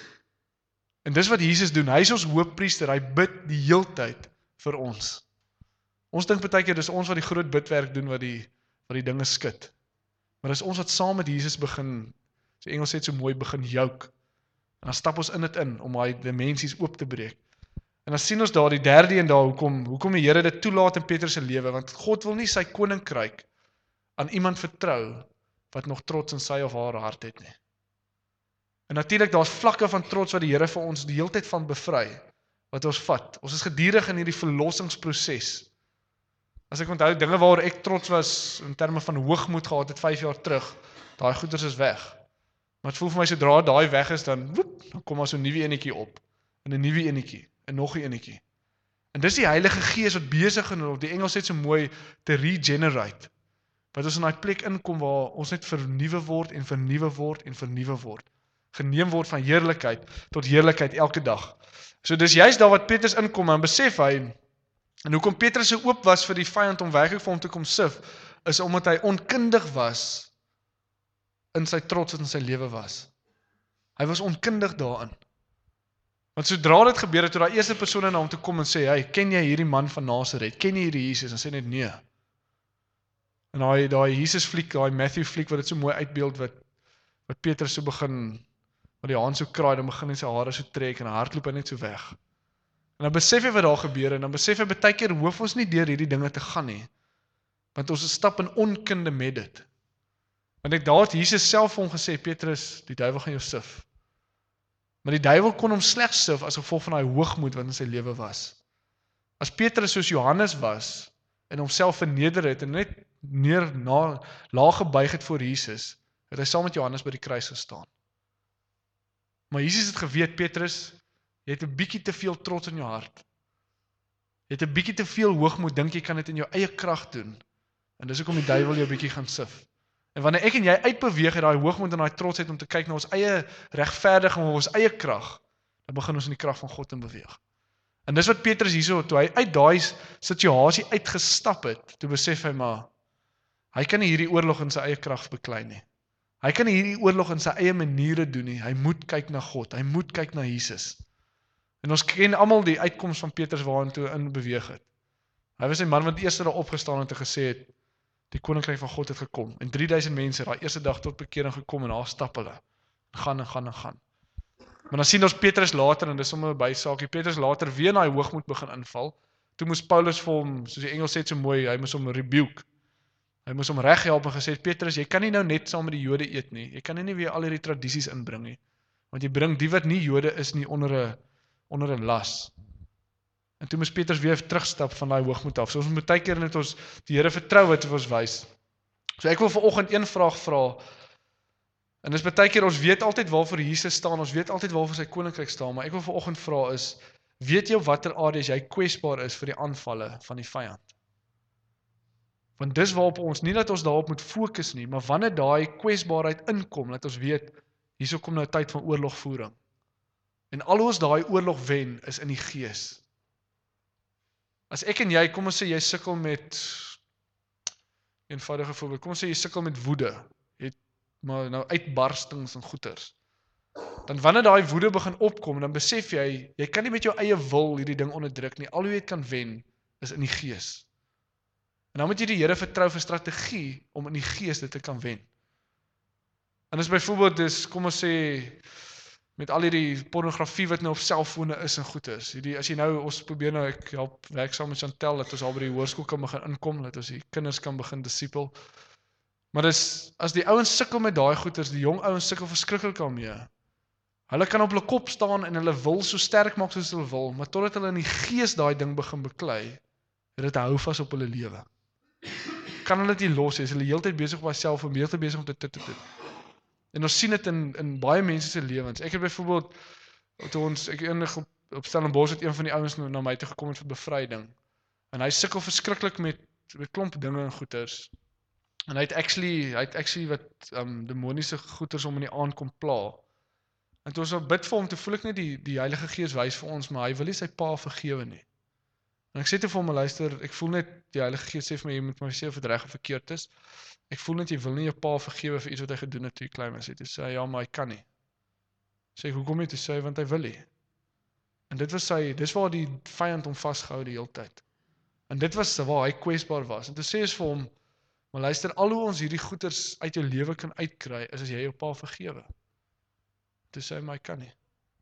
En dis wat Jesus doen, hy is ons hoofpriester, hy bid die heeltyd vir ons. Ons dink partykeer, dis ons wat die groot bidwerk doen, wat die, wat die dinge skud. Maar dis ons wat saam met Jesus begin, so Engels sê so mooi, begin jouk. En dan stap ons in dit in, om hy dimensies oop te breek. En dan sien ons daar die derde een daar, hoekom, hoekom die Here dit toelaat in Petrus se lewe, want God wil nie sy koninkryk aan iemand vertrou, wat nog trots in sy of haar hart het nie. En natuurlik, daar's vlakke van trots wat die Here vir ons die hele tyd van bevry, wat ons vat. Ons is gedurig in hierdie verlossingsproses. As ek onthou, dinge waar ek trots was, in terme van hoogmoed gehad het, vyf jaar terug, daai goeders is weg. Maar het voel vir my, sodra daai weg is, dan, woep, dan kom maar so 'n nuwe enetjie op, en 'n nuwe enetjie, en nog 'n enetjie. En dis die Heilige Gees wat besig is, of die Engels sê so mooi, te regenerate. Wat ons in daai plek inkom, waar ons net vernuwe word, en vernuwe word, en vernuwe word. Geneem word van heerlikheid, tot heerlikheid elke dag. So dis juist daar wat Petrus inkom, en besef hy, en hoekom Petrus so oop was vir die vyand om werklik vir hom te kom sif, is omdat hy onkundig was in sy trots wat in sy lewe was. Hy was onkundig daarin. Want sodra dit gebeur het, toe daai eerste persoon na hom toe kom en sê, hey, ken jy hierdie man van Nasaret? Ken jy hierdie Jesus? En sê net nee. En daai daai Jesus fliek, daai Matthew fliek wat dit so mooi uitbeeld, wat wat Petrus so begin, wat die haan so kraai, dan begin hy sy hare so trek en hardloop hy net so weg. En dan besef hy wat daar gebeur, en dan besef hy, baie keer hoef ons nie deur hierdie dinge te gaan nie, want ons stap in onkunde met dit. Want ek daar het Jesus self vir hom gesê, Petrus, die duiwel gaan jou sif. Maar die duiwel kon hom slegs sif as gevolg van daai hoogmoed wat in sy lewe was. As Petrus soos Johannes was, en homself verneder het, en net neer na, laag gebuig het voor Jesus, het hy saam met Johannes by die kruis gestaan. Maar Jesus het geweet, Petrus, jy het 'n bietjie te veel trots in jou hart. Jy het 'n bietjie te veel hoogmoed, dink jy kan dit in jou eie krag doen. En dis hoekom die duiwel jou bietjie gaan sif. En wanneer ek en jy uitbeweeg uit daai hoogmoed en daai trotsheid om te kyk na ons eie regverdiging of ons eie krag, dan begin ons in die krag van God in beweeg. En dis wat Petrus hierso, toe hy uit daai situasie uitgestap het, toe besef hy maar, hy kan nie hierdie oorlog in sy eie krag beklei nie. Hy kan nie hierdie oorlog in sy eie maniere doen nie. Hy moet kyk na God, hy moet kyk na Jesus. En ons ken almal die uitkoms van Petrus waarin toe in beweeg het. Hy was die man wat eerste daar opgestaan het en gesê het, die koninkryk van God het gekom. En drie duisend mense daai eerste dag tot bekering gekom en daar stap hulle. Gaan en gaan en gaan. Maar dan sien ons Petrus later, en dis sommer 'n bysaakie, Petrus later weer na hy hoogmoed begin inval. Toe moes Paulus vir hom, soos die Engels sê so mooi, hy moes hom rebuke. Hy moes hom reghelp en gesê, Petrus, jy kan nie nou net saam met die Jode eet nie. Jy kan nie weer al hierdie tradisies inbring nie. Want jy bring die wat nie Jode is nie onder 'n onder 'n las. En toe moes Petrus weer terugstap van daai hoogmoed af. So ons moet baie keer net ons die Here vertrou wat vir ons wys. So ek wil vanoggend een vraag vra. En dis baie keer ons weet altyd waarvoor Jesus staan, ons weet altyd waarvoor sy koninkryk staan, maar ek wil vanoggend vra is, weet jy watter areas jy kwesbaar is vir die aanvalle van die vyand? Want dis waarop ons, nie dat ons daarop moet fokus nie, maar wanneer daai kwesbaarheid inkom, dat ons weet, hierso kom nou 'n tyd van oorlogvoering. En al hoe ons daai oorlog wen, is in die gees. As ek en jy, kom ons sê jy sukkel met, eenvoudige voorbeeld, kom ons sê jy sukkel met woede, jy het maar nou uitbarstings en goeters. Dan wanneer daai woede begin opkom, dan besef jy, jy kan nie met jou eie wil hierdie ding onderdruk nie, al hoe jy dit kan wen, is in die gees. En dan moet jy die Here vertrou vir strategie, om in die gees dit te kan wen. En as byvoorbeeld, dis, kom ons sê, met al hierdie pornografie wat nou op selfone is en goed is. Hierdie, as jy nou, ons probeer nou, ek help werk saam met Chantel, dat ons al by die hoërskool kan begin inkom, dat ons die kinders kan begin disipel. Maar dis, as die ouens sukkel met daai goeders, die jong ouens sukkel verskriklik daarmee. Hulle kan op hulle kop staan en hulle wil so sterk maak soos hulle wil, maar totdat hulle in die gees daai ding begin beklei, het dit hou vas op hulle lewe. Kan hulle dit nie los, is hulle heeltyd besig op myself, en heeltyd besig om te dit te doen. En ons sien dit in, in baie mense se lewens. Ek het byvoorbeeld, toe ons, ek in op Stellenbosch het een van die ouens na na my toe gekom het vir bevryding. En hy sukkel verskriklik met met klomp dinge en goeters. En hy het actually hy het actually wat um demoniese goeters om in die aand kom pla. En toe ons op bid vir hom, toe voel ek net die die Heilige Gees wys vir ons, maar hy wil nie sy pa vergewe nie. En ek sê te vir hom, luister, ek voel net die Heilige Gees sê vir my, jy moet my sê of dit reg of verkeerd is. Ek voel net jy wil nie jou pa vergewe vir iets wat hy gedoen het toe jy klein was. Toe sê hy, ja, maar hy kan nie. Sê ek, hoekom nie? Toe sê hy, want hy wil nie. En dit was sy, dis waar die vyand hom vasgehou die hele tyd. En dit was waar hy kwesbaar was. En toe sê ons vir hom, maar luister, al hoe ons hierdie goeders uit jou lewe kan uitkry, is as jy jou pa vergewe. Toe sê hy, maar hy kan nie.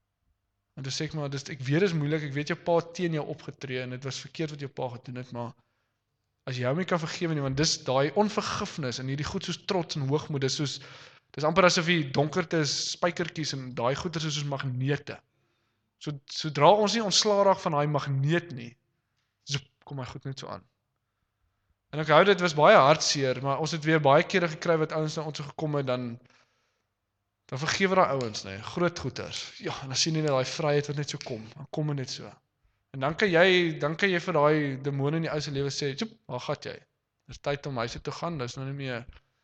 En toe sê ek maar, dus, ek weet dit is moeilik, ek weet jou pa teen jou opgetree, en dit was verkeerd wat jou pa gedoen het, maar as jy hom nie kan vergewe nie, want dis daai onvergifnis, en hierdie goed soos trots en hoogmoed, dis soos, dis amper asof die donkerte is spykertjies, en daai goeders is soos magnete. So, sodra ons nie ontslae raak van daai magneet nie, so kom my goed net so aan. En ek hou dit was baie hartseer, maar ons het weer baie kere gekry wat ouens na ons gekom het, dan dan vergewe daai ouens, nee, groot goeters. Ja, en dan sien jy net daai vryheid wat net so kom, dan kom dit net so. En dan kan jy, dan kan jy vir daai demone in die ou se lewe sê, "Joep, waar gaan jy? Dis tyd om huis toe te gaan, dis nou nie meer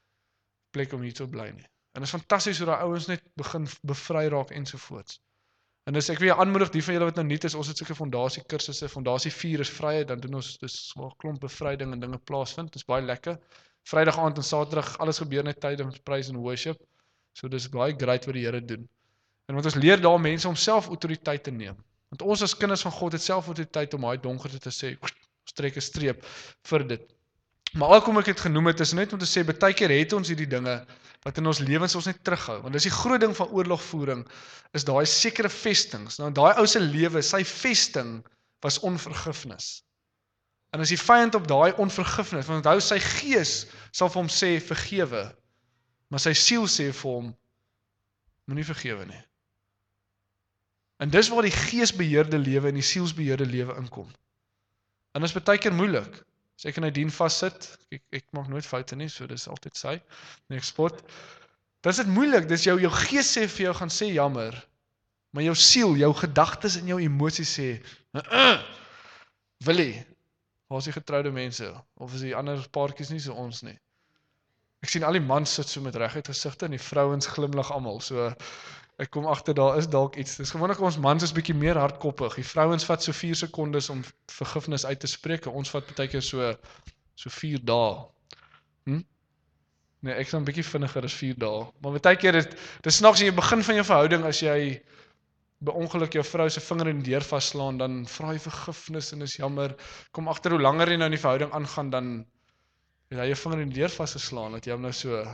plek om hier te bly nie." En dit is fantasties hoe daai ouens net begin bevry raak ensovoorts. En dis ek wil jou aanmoedig, die van julle wat nou nuut is, ons het sulke fondasie kursusse, fondasie vier is vryheid, dan doen ons dis waar klomp bevryding en dinge plaasvind. Dis baie lekker. Vrydag aand en Saterdag, alles gebeur net tydens praise and worship. So dis baie great wat die Here doen. En want ons leer daar mense om self autoriteit te neem. Want ons as kinders van God het self autoriteit om daai donkerte te sê, ons trek 'n streep vir dit. Maar alkom ek het genoem het, is net om te sê, baie keer het ons hierdie dinge wat in ons lewens ons net terughou. Want dis die groot ding van oorlogvoering, is daai sekere vestings. Nou daai ou se lewe, sy vesting was onvergifnis. En as die vyand op daai onvergifnis, want onthou sy gees sal vir hom sê vergewe, maar sy siel sê vir hom moenie vergewe nie. En dis waar die geesbeheerde lewe en die sielsbeheerde lewe inkom. En dit is baie keer moeilik. As ek in 'n dien vassit, ek, ek maak nooit foute nie, so dis altyd sy, en ek spot, dis dit moeilik, dis jou, jou gees sê vir jou, gaan sê jammer, maar jou siel, jou gedagtes en jou emosies sê, uh, uh, Willie, waar is die getroude mense, of is die ander paartjies nie so ons nie. Ek sien al die mans sit so met reguit gesigte, en die vrouens glimlag almal, so ek kom agter daar is dalk iets. Dis gewoonlik ons mans is bietjie meer hardkoppig. Die vrouens vat so vier sekondes om vergifnis uit te spreek, en ons vat baie keer so so vier dae. Hm? Nee, ek is 'n bietjie vinniger as vier dae. Maar baie keer dit dis snaaks in die begin van jou verhouding as jy by ongeluk jou vrou se vinger in die deur vasslaan, dan vra jy vergifnis en is jammer. Kom agter hoe langer jy nou in die verhouding aangaan, dan het hy jou vinger in die deur vasgeslaan, dat jy hom nou so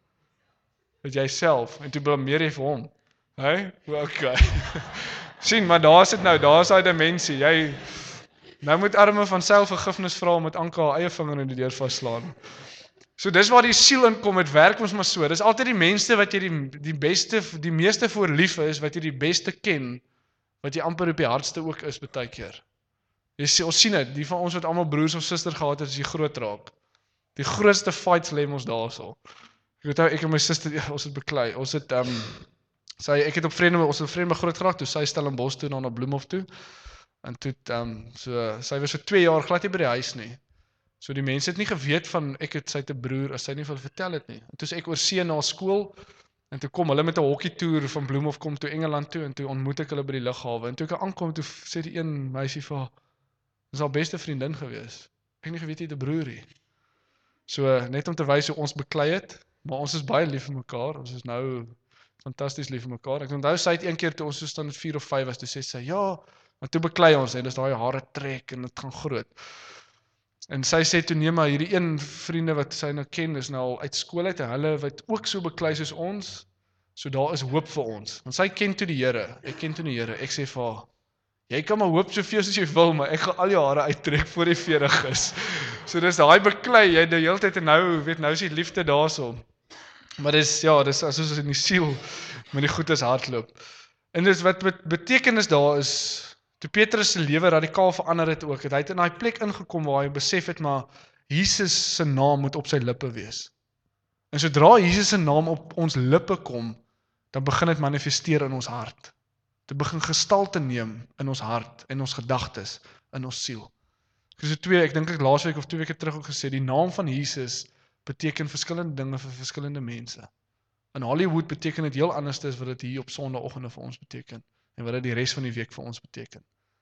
dat jy self en toe blameer jy vir hom. Hey, okay. Sien, maar daar is dit nou, daar is daai dimensie. Jy nou moet arme van selfvergifnis vra om met Anka haar eie vinger in die deur vasslaan. So dis waar die siel inkom, dit werk ons maar so. Dis altyd die mense wat jy die die beste die meeste voor lief is, wat jy die beste ken, wat jy amper op die hardste ook is baie keer. Jy sien ons sien dit, die van ons wat almal broers of susters gehad het as jy groot raak. Die grootste fights lê ons daarso. Ek weet ek en my suster, ja, ons het beklei. Ons het um sy ek het op vrede ons het vrede groot geraak toe sy Stellenbosch toe na na Bloemhof toe. En toe um so sy was so twee jaar glad nie by die huis nie. So die mense het nie geweet van ek het sy te broer as sy nie vir vertel het nie. En toe is ek oor see na skool en toe kom hulle met 'n hokkietoer van Bloemhof kom toe Engeland toe en toe ontmoet ek hulle by die lughawe. En toe ek aankom toe sê die een meisie vir haar, dis haar beste vriendin gewees. Ek het nie geweet jy het 'n broer nie. So net om te wys hoe ons beklei het, maar ons is baie lief vir mekaar. Ons is nou fantasties lief vir mekaar. Ek onthou sy het een keer toe ons so staan vier of vyf was, toe sê sy, ja, maar toe beklei ons, en dis daai hare trek en dit gaan groot. En sy sê toe, nee, maar hierdie een vriende wat sy nou ken, is nou al uit skool uit, en hulle wat ook so beklei soos ons, so daar is hoop vir ons. Want sy ken toe die Here, ek ken toe die Here, ek sê vir haar, jy kan maar hoop soveel soos jy wil, maar ek gaan al jou hare uittrek voor jy veertig is. So dis daai beklei, jy die hele tyd en nou, weet nou is die liefde daarso. Maar dis, ja, dis asoos in die siel met die goedes hardloop. En dis wat betekenis daar is, toe Petrus se lewe radikaal verander het ook, het hy het in daai plek ingekom waar hy besef het, maar Jesus se naam moet op sy lippe wees. En sodra Jesus se naam op ons lippe kom, dan begin dit manifesteer in ons hart. te begin gestalte neem in ons hart, in ons gedagtes, in ons siel. Ek het so twee, ek dink ek laasweek of twee weke terug ook gesê, die naam van Jesus beteken verskillende dinge vir verskillende mense. In Hollywood beteken dit heel anders as wat dit hier op Sondagoggende vir ons beteken, en wat dit die res van die week vir ons beteken.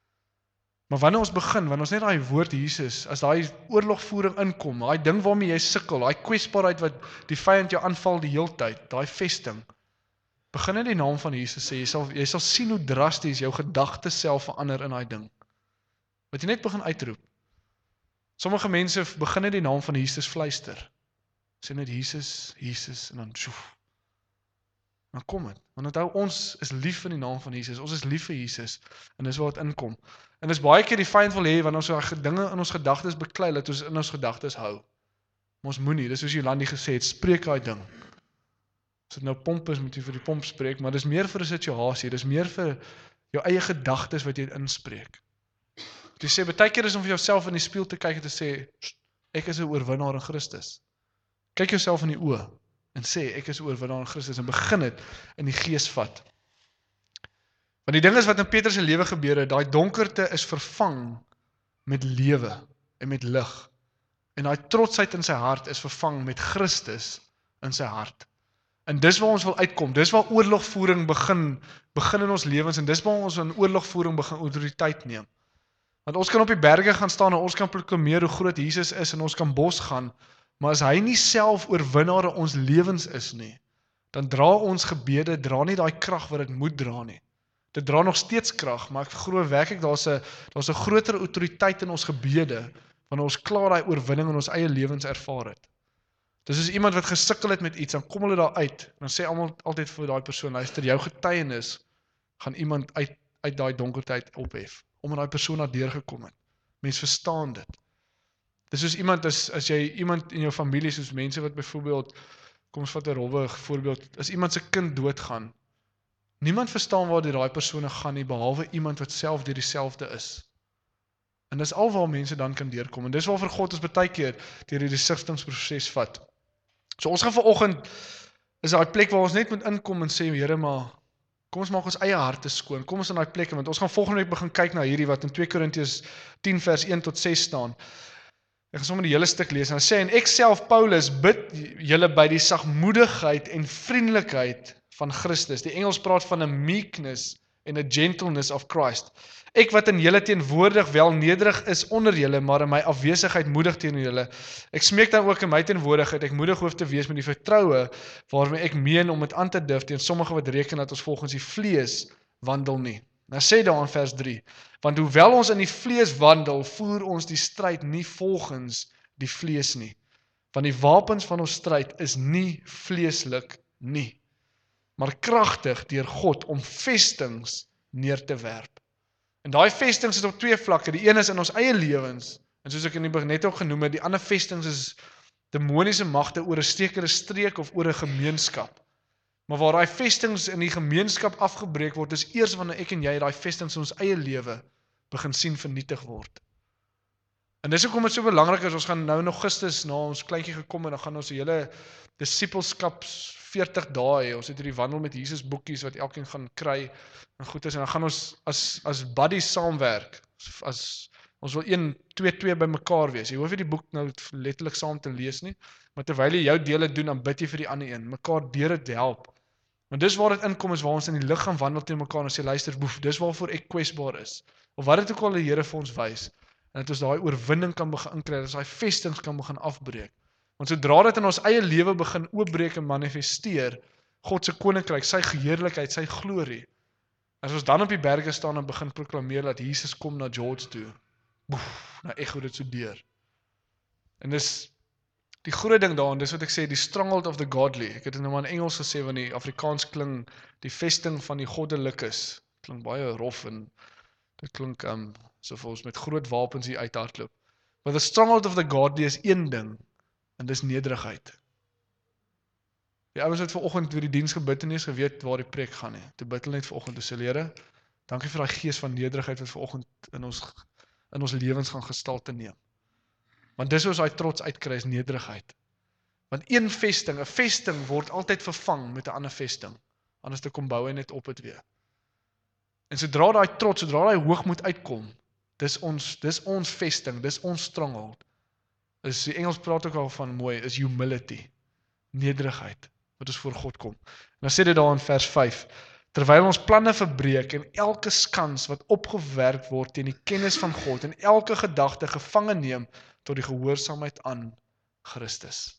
Maar wanneer ons begin, wanneer ons net daai woord Jesus, as daai oorlogvoering inkom, daai ding waarmee jy sukkel, daai kwesbaarheid wat die vyand jou aanval die heeltyd, daai vesting, begin in die naam van Jesus sê, jy sal, jy sal sien hoe drasties jou gedagtes self verander in daai ding. Wat jy net begin uitroep. Sommige mense begin in die naam van Jesus fluister. Sê net Jesus, Jesus, en dan sjoef. Dan kom het. Want onthou, ons is lief in die naam van Jesus, ons is lief vir Jesus, en dis waar het inkom. En dis baie keer die vyand wil hê, wanneer ons daai dinge in ons gedagtes beklei, dat ons in ons gedagtes hou. Maar ons moenie, dis soos Jolandi gesê het, spreek daai ding. As dit nou pomp is, moet jy vir die pomp spreek, maar dis meer vir 'n situasie, dis meer vir jou eie gedagtes wat jy inspreek. Jy sê, baie keer is om vir jouself in die spieël te kyk en te sê, ek is 'n oorwinnaar in Christus. Kyk jouself in die oë en sê, ek is 'n oorwinnaar in Christus, en begin dit in die gees vat. Want die ding is wat in Petrus se lewe gebeur het, daai donkerte is vervang met lewe en met lig. En daai trotsheid in sy hart is vervang met Christus in sy hart. En dis waar ons wil uitkom, dis waar oorlogvoering begin, begin in ons lewens, en dis waar ons in oorlogvoering begin autoriteit neem. Want ons kan op die berge gaan staan, en ons kan proklameer hoe groot Jesus is, en ons kan bos gaan, maar as hy nie self oorwinnaar in ons lewens is nie, dan dra ons gebede, dra nie daai krag wat dit moet dra nie. Dit dra nog steeds krag, maar ek glo werklik daar's 'n daar's 'n groter autoriteit in ons gebede, wanneer ons klaar daai oorwinning in ons eie lewens ervaar het. Dis soos iemand wat gesukkel het met iets, dan kom hulle daar uit, dan sê almal altyd vir daai persoon, luister, jou getuienis gaan iemand uit, uit daai donkertheid ophef, omdat daai persoon daar deurgekom het. Mens verstaan dit. Dis soos iemand, as, as jy iemand in jou familie, soos mense wat byvoorbeeld, kom ons vat 'n rowwe voorbeeld, as iemand se kind doodgaan, niemand verstaan waar die daai persone gaan nie, behalwe iemand wat self deur dieselfde is. En dis al waar mense dan kan deurkom, en dis waarvoor God ons baie keer deur hierdie sigtingsproses vat. So ons gaan vanoggend, is daai plek waar ons net moet inkom en sê, Here, maar kom ons maak ons eie harte skoon, kom ons in daai plek, want ons gaan volgende week begin kyk na hierdie wat in twee Korintiërs tien vers een tot ses staan. Ek gaan sommer die hele stuk lees, en hy sê, en ek self, Paulus, bid julle by die sagmoedigheid en vriendelikheid van Christus. Die Engels praat van 'n meekness en 'n gentleness of Christ. Ek wat in julle teenwoordig wel nederig is onder julle, maar in my afwesigheid moedig teenoor julle. Ek smeek dan ook in my teenwoordigheid, ek moedig hoef te wees met die vertroue, waarmee ek meen om het aan te durf teen sommige wat reken dat ons volgens die vlees wandel nie. Nou sê daar in vers drie, want hoewel ons in die vlees wandel, voer ons die stryd nie volgens die vlees nie. Want die wapens van ons stryd is nie vleeslik nie, maar kragtig deur God om vestings neer te werp. En daai vestings is op twee vlakke. Die een is in ons eie lewens, en soos ek in die begin net ook genoem het, die ander vestings is demoniese magte oor 'n sekere streek of oor 'n gemeenskap. Maar waar daai vestings in die gemeenskap afgebreek word, is eers wanneer ek en jy daai vestings in ons eie lewe begin sien vernietig word. En dis hoekom dit so belangrik is, ons gaan nou nog Augustus na ons kleintjie gekom, en dan gaan ons die hele disipelskaps veertig dae, ons het hierdie wandel met Jesus boekies wat elkeen gaan kry, en goed is, en dan gaan ons as, as buddies saamwerk, as ons wil een, twee, twee by mekaar wees, jy hoef nie die boek nou letterlik saam te lees nie, maar terwyl jy jou dele doen, dan bid jy vir die ander een, mekaar deur dit help, want dis waar dit inkom, is waar ons in die lig gaan wandel teen mekaar, en sê, luister, boef, dis waarvoor ek kwesbaar is, of wat het ook al die Here vir ons wys, en dat ons daai oorwinning kan begin inkry, dat ons daai vestings kan begin afbreek. Want sodra dit in ons eie lewe begin oopbreek en manifesteer, God se koninkryk, sy geheerlikheid, sy glorie, as ons dan op die berge staan en begin proklameer dat Jesus kom na George toe, boef, nou echo dit so deur. En dis die groot ding daarin, dis wat ek sê, die stronghold of the godly. Ek het dit nou maar in Engels gesê, want die Afrikaans klink die vesting van die goddelikes. Klink baie rof en dit klink um, asof ons met groot wapens hier uithardloop. But the stronghold of the godly is een ding, en dis nederigheid. Die ouens wat vanoggend weer die diens gebid het, nie eens geweet waar die preek gaan nie. Toe bid hulle net vanoggend, toe sê Here, dankie vir daai gees van nederigheid wat vanoggend in ons in ons lewens gaan gestalte neem. Want dis hoe ons daai trots uitkry, is nederigheid. Want een vesting, 'n vesting word altyd vervang met 'n ander vesting. Anders te kom bou en net op dit weer. En sodra daai trots, sodra daai hoogmoed uitkom, dis ons, dis ons vesting, dis ons stronghold. Is die Engels praat ook al van mooi, is humility, nederigheid, wat ons voor God kom. En dan sê dit daar in vers vyf, terwyl ons planne verbreek en elke skans wat opgewerk word teen die kennis van God en elke gedagte gevange neem tot die gehoorsaamheid aan Christus.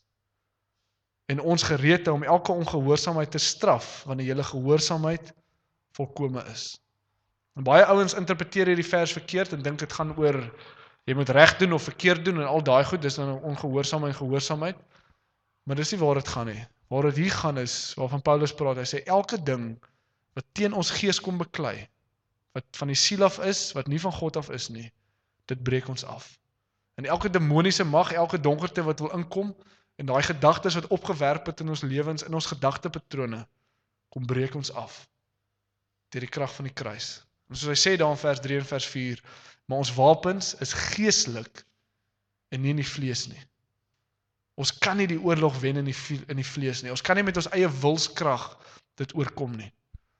En ons gereedte om elke ongehoorsaamheid te straf, wanneer julle gehoorsaamheid volkome is. En baie ouens interpreteer hierdie vers verkeerd en dink dit gaan oor jy moet reg doen of verkeerd doen en al daai goed, dis dan ongehoorsaamheid en gehoorsaamheid. Maar dis nie waar dit gaan nie. Waar dit hier gaan is, waarvan Paulus praat, hy sê elke ding wat teen ons gees kom beklei, wat van die siel af is, wat nie van God af is nie, dit breek ons af. En elke demoniese mag, elke donkerte wat wil inkom, en daai gedagtes wat opgewerp het in ons lewens, in ons gedagtepatrone, kom breek ons af, deur die krag van die kruis. En soos hy sê daar in vers drie en vers vier, maar ons wapens is geestelik, en nie in die vlees nie. Ons kan nie die oorlog wen in die, in die vlees nie, ons kan nie met ons eie wilskrag dit oorkom nie.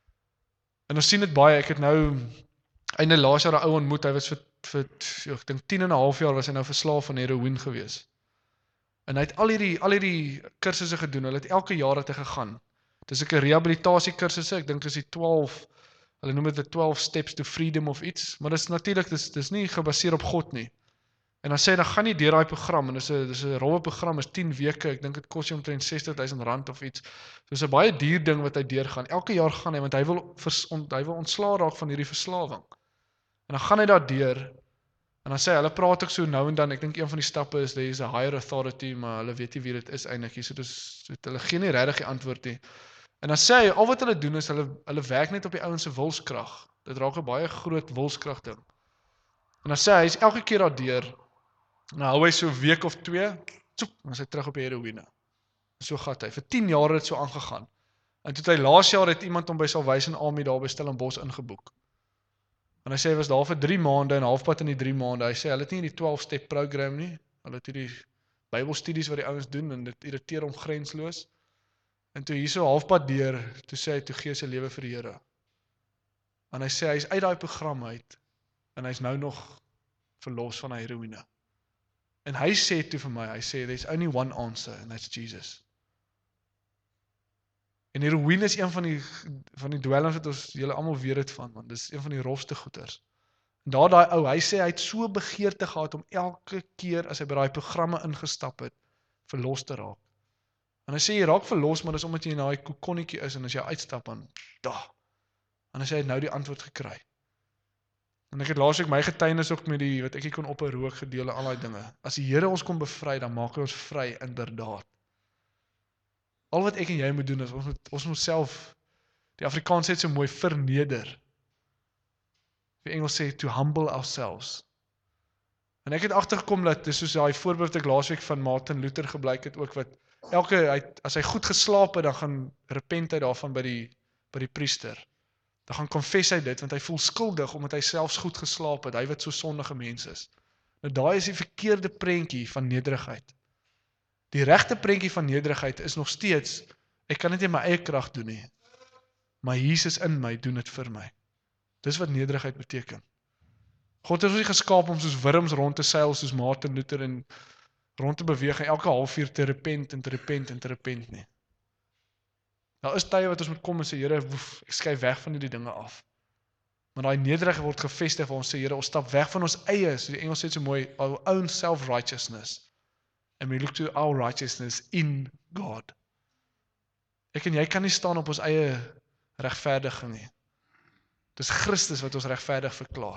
En ons sien dit baie, ek het nou einde laas jaar 'n ou ontmoet, hy was vir, vir ek dink tien en 'n half jaar was hy nou verslaaf van heroïne gewees. En hy het al hierdie, al hierdie kursusse gedoen, hulle het elke jaar het hy gegaan. Dis ek 'n rehabilitasie kursusse, ek dink dis die twaalf, hulle noem dit die twaalf steps to freedom of iets, maar dis natuurlik, dis, dis nie gebaseer op God nie. En dan sê hy, dan gaan nie deur daai program, en dis 'n dis 'n rowwe program, is tien weke, ek dink dit kos jy omtrent sestig duisend rand of iets. So dis 'n baie duur ding wat hy deurgaan. Elke jaar gaan hy, want hy wil vers, on, hy wil ontslaa raak van hierdie verslawing. En dan gaan hy daar deur, en dan sê hy, hulle praat ook so nou en dan, ek dink een van die stappe is, there is a higher authority, maar hulle weet nie wie dit is eintlik, so dis, hulle gee nie regtig die antwoord nie. En dan sê hy, al wat hulle doen is, hulle, hulle werk net op die ouens se wilskrag. Dit raak 'n baie groot wilskrag ding. En dan sê hy, hy is elke keer daar deur, nou hou hy so 'n week of twee, tsoep, dan is hy terug op die heroïne. So gat hy, vir tien jaar het dit so aangegaan. En toe hy laas jaar het iemand hom by Salvation Army daar by Stellenbosch ingeboek. En hy sê hy was daar vir drie maande en halfpad in die drie maande. Hy sê hulle het nie die twaalf step program nie. Hulle het hierdie Bybelstudies wat die ouens doen en dit irriteer hom grensloos. En toe hierso halfpad deur, toe sê hy toe gee sy lewe vir die Here. En hy sê hy is uit daai program uit en hy's nou nog verlos van die heroïne. En hy sê toe vir my, hy sê, there's only one answer, and that's Jesus. En heroïne is een van die, van die dwelms wat ons, julle almal weet het van, want dit is een van die rofste goeters. En daar daai ou, hy sê, hy het so begeerte gehad om elke keer, as hy by daai programme ingestap het, verlos te raak. En hy sê, jy raak verlos, maar dit is omdat jy in daai kokonnetjie is, en as jy uitstap, dan, da. En hy sê, hy het nou die antwoord gekry. En ek het laasweek my getuienis ook met die, wat ek nie kon ophou rook gedeel en al die dinge. As die Here ons kom bevry, dan maak hy ons vry inderdaad. Al wat ek en jy moet doen is, ons moet, ons moet self, die Afrikaans sê het so mooi, verneder. Die Engels sê, to humble ourselves. En ek het agtergekom dat, dis soos die voorbeeld wat ek laasweek van Martin Luther geblyk het ook, wat elke, hy, as hy goed geslaap het, dan gaan repent hy daarvan by die, by die priester. Dan gaan confess hy dit, want hy voel skuldig, omdat hy selfs goed geslaap het, hy wat so sondige mens is. Nou daai is die verkeerde prentjie van nederigheid. Die regte prentjie van nederigheid is nog steeds, ek kan dit nie in my eie krag doen nie, maar Jesus in my doen dit vir my. Dis wat nederigheid beteken. God het ons nie geskaap om soos wurms rond te seil, soos Martin Luther, en rond te beweeg, en elke halfuur te repent, en te repent, en te repent nie. Daar is tye wat ons moet kom en sê, Here, woef, ek skuif weg van die dinge af. Maar daai nederigheid word gevestig waar ons sê, Here, ons stap weg van ons eie, so die Engels sê so mooi, our own self-righteousness. And we look to our righteousness in God. Ek en jy kan nie staan op ons eie regverdiging nie. Dis Christus wat ons regverdig verklaar.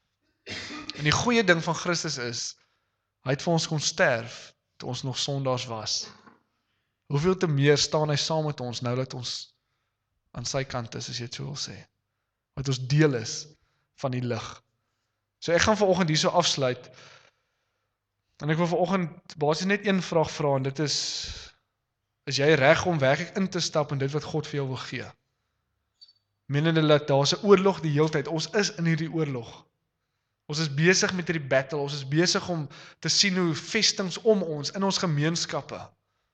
En die goeie ding van Christus is, hy het vir ons kom sterf, toe ons nog sondaars was. Hoeveel te meer staan hy saam met ons, nou dat ons aan sy kant is, as jy het so wil sê. Wat ons deel is van die lig. So ek gaan vanoggend hierso afsluit, en ek wil vanoggend basies net een vraag vra, en dit is, is jy reg om werklik in te stap in dit wat God vir jou wil gee? Menende dat daar is 'n oorlog die hele tyd, ons is in hierdie oorlog. Ons is besig met hierdie battle, ons is besig om te sien hoe vestings om ons, in ons gemeenskappe.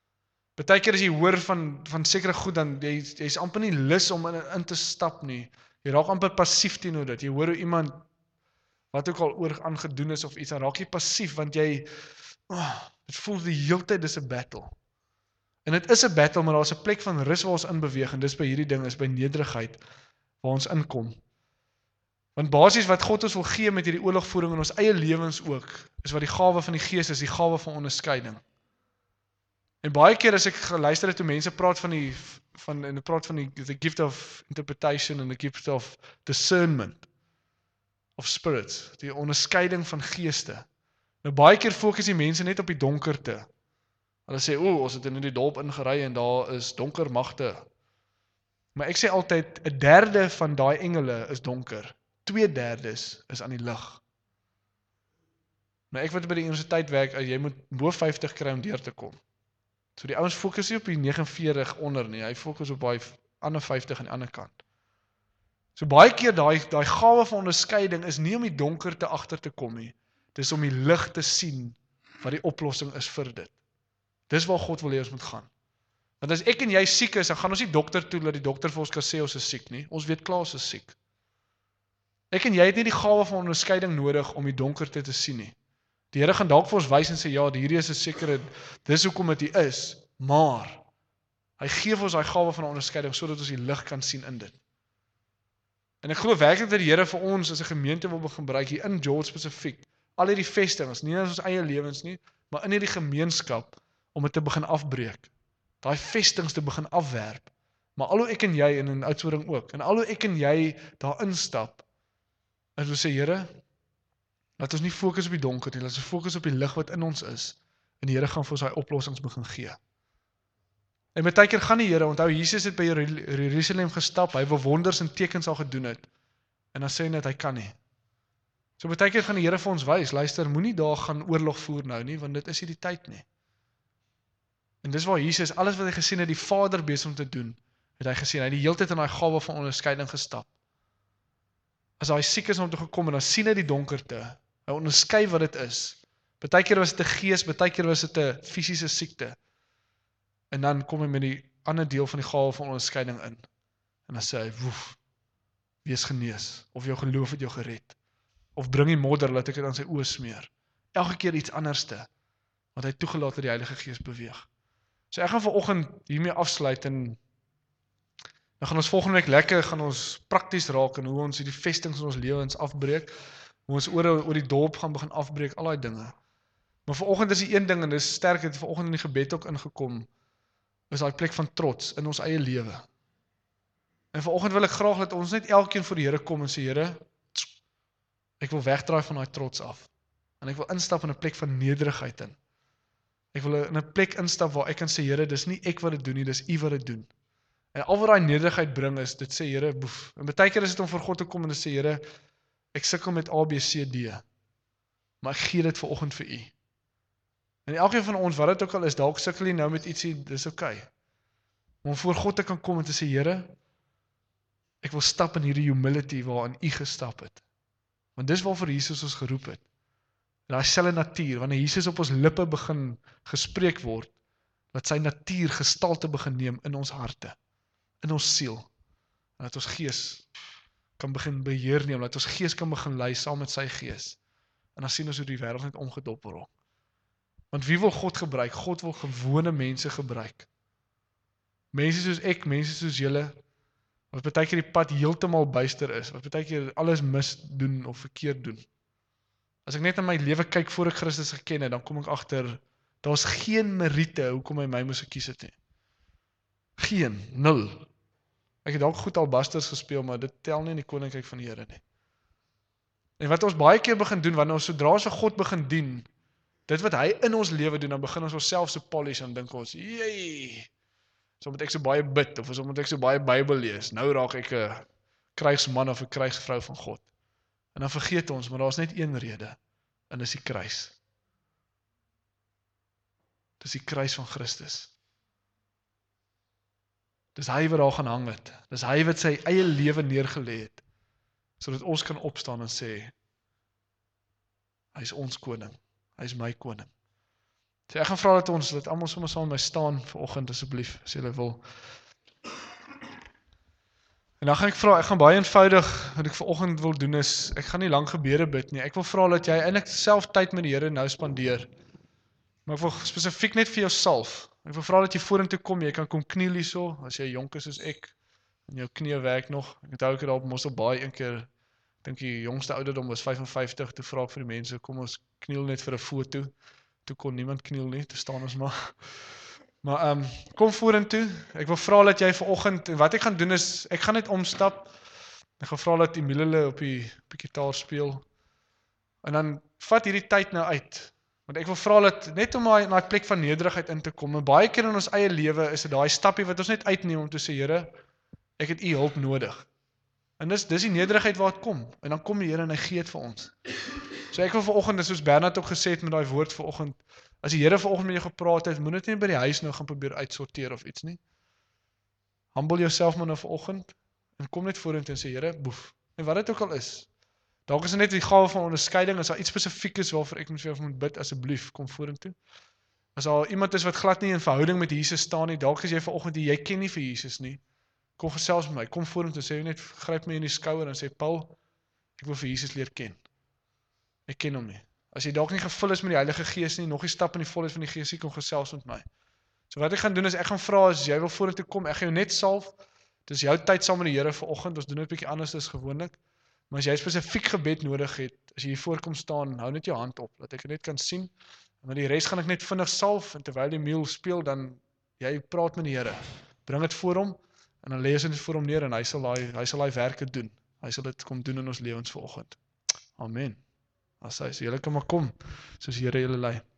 Partykeer as jy hoor van, van sekere goed, dan jy, jy is amper nie lus om in, in te stap nie. Jy raak amper passief teenoor dit. Jy hoor hoe iemand wat ook al oor aangedoen is of iets, dan raak jy passief want jy oh, dit voel die hele tyd dis 'n battle. En dit is 'n battle, maar daar's 'n plek van rus waar ons in beweeg en dis by hierdie ding is by nederigheid waar ons inkom. Want basies wat God ons wil gee met hierdie oorlogvoering in ons eie lewens ook, is wat die gawe van die Gees is, die gawe van onderskeiding. En baie keer as ek geluister het hoe mense praat van die van en praat van die the gift of interpretation en the gift of discernment of spirits, die onderskeiding van geeste. Nou baie keer fokus die mense net op die donkerte. Hulle sê, o, ons het in die dorp ingery en daar is donker magte. Maar ek sê altyd, 'n derde van daai engele is donker. Twee derdes is aan die lig. Nou ek wat by die universiteit werk, jy moet bo vyftig kry om deur te kom. So die ouens fokus nie op die negenenveertig onder nie, hy fokus op daai ander vyftig aan die ander kant. So baie keer daai daai gawe van onderskeiding is nie om die donkerte agter te kom nie. Dis om die lig te sien wat die oplossing is vir dit. Dis waar God wil hê ons moet gaan. Want as ek en jy siek is, dan gaan ons nie dokter toe dat die dokter vir ons kan sê ons is siek nie. Ons weet klaar ons is siek. Ek en jy het nie die gawe van onderskeiding nodig om die donkerte te sien nie. Die Here gaan dalk vir ons wys en sê ja, hierdie is 'n sekere dis hoekom dit is, maar hy gee vir ons daai gawe van onderskeiding sodat ons die lig kan sien in dit. En ek glo werklik dat die Here vir ons as 'n gemeente wil begin gebruik hier in George spesifiek. Al hierdie vestings, nie in ons eie lewens nie, maar in hierdie gemeenskap om dit te begin afbreek. Daai vestings te begin afwerp. Maar al hoe ek en jy en in Oudtshoorn ook, en al hoe ek en jy daar instap, as ons sê Here, laat ons nie fokus op die donker nie, laat ons fokus op die lig wat in ons is, en die Here gaan vir ons daai oplossings begin gee. En baie keer gaan die Here, onthou Jesus het by Jerusalem gestap, hy wou wonders en tekens al gedoen het, en dan sê hy net hy kan nie. So baie keer gaan die Here vir ons wys, luister, moenie daar gaan oorlog voer nou nie, want dit is nie die tyd nie. En dis waar Jesus, alles wat hy gesien het, die Vader besig om te doen, het hy gesien, hy het die hele tyd in daai gawe van onderskeiding gestap. As hy siek is om te gekom, en dan sien hy die donkerte, hy onderskei wat dit is. Baie keer was dit 'n gees, baie keer was dit 'n fisiese siekte. En dan kom hy met die ander deel van die gawe van onderskeiding in. En dan sê hy, woef, wees genees, of jou geloof het jou gered. Of bring die modder, laat ek dit aan sy oë smeer. Elke keer iets anderste, want hy toegelaat dat die Heilige Gees beweeg. So ek gaan vanoggend hiermee afsluit, en dan gaan ons volgende week lekker, gaan ons prakties raak, en hoe ons die vestings in ons lewens afbreek, hoe ons oor, oor die dorp gaan begin afbreek, al die dinge. Maar vanoggend is die een ding, en dis sterk, het vanoggend in die gebed ook ingekom, is daai plek van trots in ons eie lewe. En vanoggend wil ek graag dat ons net elkeen voor die Here kom en sê, Here, ek wil wegdraai van daai trots af. En ek wil instap in 'n plek van nederigheid in. Ek wil in 'n plek instap waar ek kan sê, Here, dis nie ek wat dit doen nie, dis U wat dit doen. En al wat daai nederigheid bring is, dit sê, Here, boef. En baie keer is dit om voor God te kom en te sê, Here, ek sukkel met A, B, C, D. Maar ek gee dit vanoggend vir U. En elkeen van ons, wat dit ook al is, dalk sukkel jy nou met ietsie, dis oké. Om voor God te kan kom en te sê, Here, ek wil stap in hierdie humility waarin U gestap het. Want dis waarvoor Jesus ons geroep het. Daai selfe natuur, wanneer Jesus op ons lippe begin gespreek word, dat sy natuur gestalte begin neem in ons harte, in ons siel, en dat ons gees kan begin beheer neem, dat ons gees kan begin lei saam met sy gees. En dan sien ons hoe die wêreld net omgedop word. Want wie wil God gebruik? God wil gewone mense gebruik. Mense soos ek, mense soos julle, wat baie keer die pad heeltemal buister is, wat baie keer alles misdoen of verkeerd doen. As ek net in my lewe kyk voor ek Christus geken het, dan kom ek agter, daar's geen meriete hoekom hy my moes gekies het nie. Geen, nul. Ek het dalk goed al basters gespeel, maar dit tel nie in die koninkryk van die Here nie. En wat ons baie keer begin doen, wanneer ons sodra ons vir God begin dien, dit wat hy in ons lewe doen, dan begin ons onsself so polish en dink ons, jee, so moet ek so baie bid, of so moet ek so baie Bybel lees, nou raak ek 'n krygsman of 'n krygsvrou van God. En dan vergeet ons, maar daar is net een rede, en dis die kruis. Dis die kruis van Christus. Dis hy wat daar gaan hang het. Dis hy wat sy eie lewe neergelê het, sodat ons kan opstaan en sê, hy is ons koning, hy is my koning. So ek gaan vra dat ons, dat almal sommer saam met my staan vanoggend asseblief, as julle wil. En dan gaan ek vra, ek gaan baie eenvoudig, wat ek vanoggend wil doen is, ek gaan nie lang gebede bid nie. Ek wil vra dat jy eintlik self tyd met die Here nou spandeer. Maar ek wil spesifiek net vir jouself. Ek wil vra dat jy vorentoe kom, jy kan kom kniel hierso, as jy jonk is soos ek, en jou knie werk nog. Ek onthou ek het daar op Mosselbaai een keer, ek dink die jongste ouderdom was vyf en vyftig, toe vra ek vir die mense, kom ons kniel net vir 'n foto. Toe kon niemand kniel nie, toe staan ons maar. Maar ehm um, kom vorentoe. Ek wil vra dat jy vanoggend, en wat ek gaan doen is, ek gaan net omstap. Ek gaan vra dat Emile hulle op die op die gitaar speel. En dan vat hierdie tyd nou uit. Want ek wil vra dat net om na 'n plek van nederigheid in te kom. En baie keer in ons eie lewe is dit daai stappie wat ons net uitneem om te sê, Here, ek het u hulp nodig. En dis dis die nederigheid waar dit kom. En dan kom die Here en hy gee dit vir ons. So ek wil vanoggend, soos Bernard ook gesê het met daai woord vanoggend, as die Here vanoggend met jou gepraat het, moet dit nie by die huis nou gaan probeer uitsorteer of iets nie. Humble jouself maar nou vanoggend en kom net vorentoe en sê, Here, boef. En wat dit ook al is. Dalk is dit net die gawe van onderskeiding, as daar iets spesifiek is waarvoor ek moet vir jou moet bid, asseblief, kom vorentoe. As daar iemand is wat glad nie in verhouding met Jesus staan nie, dalk is jy vanoggend, jy ken nie vir Jesus nie. Kom gesels met my, kom vorentoe, sê net, gryp my in die skouer en sê, Paul, ek wil vir Jesus leer ken. Ek ken hom nie. As jy dalk nie gevul is met die Heilige Gees nie, nog nie stap in die volheid van die Gees nie, kom gesels met my. So wat ek gaan doen is, ek gaan vra, as jy wil vorentoe kom, ek gaan jou net salf, dis jou tyd saam met die Here vanoggend, ons doen dit 'n bietjie anders as gewoonlik, maar as jy spesifiek gebed nodig het, as jy hier voorkom staan, hou net jou hand op, dat ek dit net kan sien, en die res gaan ek net vinnig salf, en terwyl die meal speel, dan, jy praat met die Here, bring dit voor hom, en dan lees dit voor hom neer, en hy sal daai, hy sal daai werke doen, hy sal dit kom doen in ons lewens vanoggend. Amen. As hy, so julle kan maar kom, soos die Here julle lei.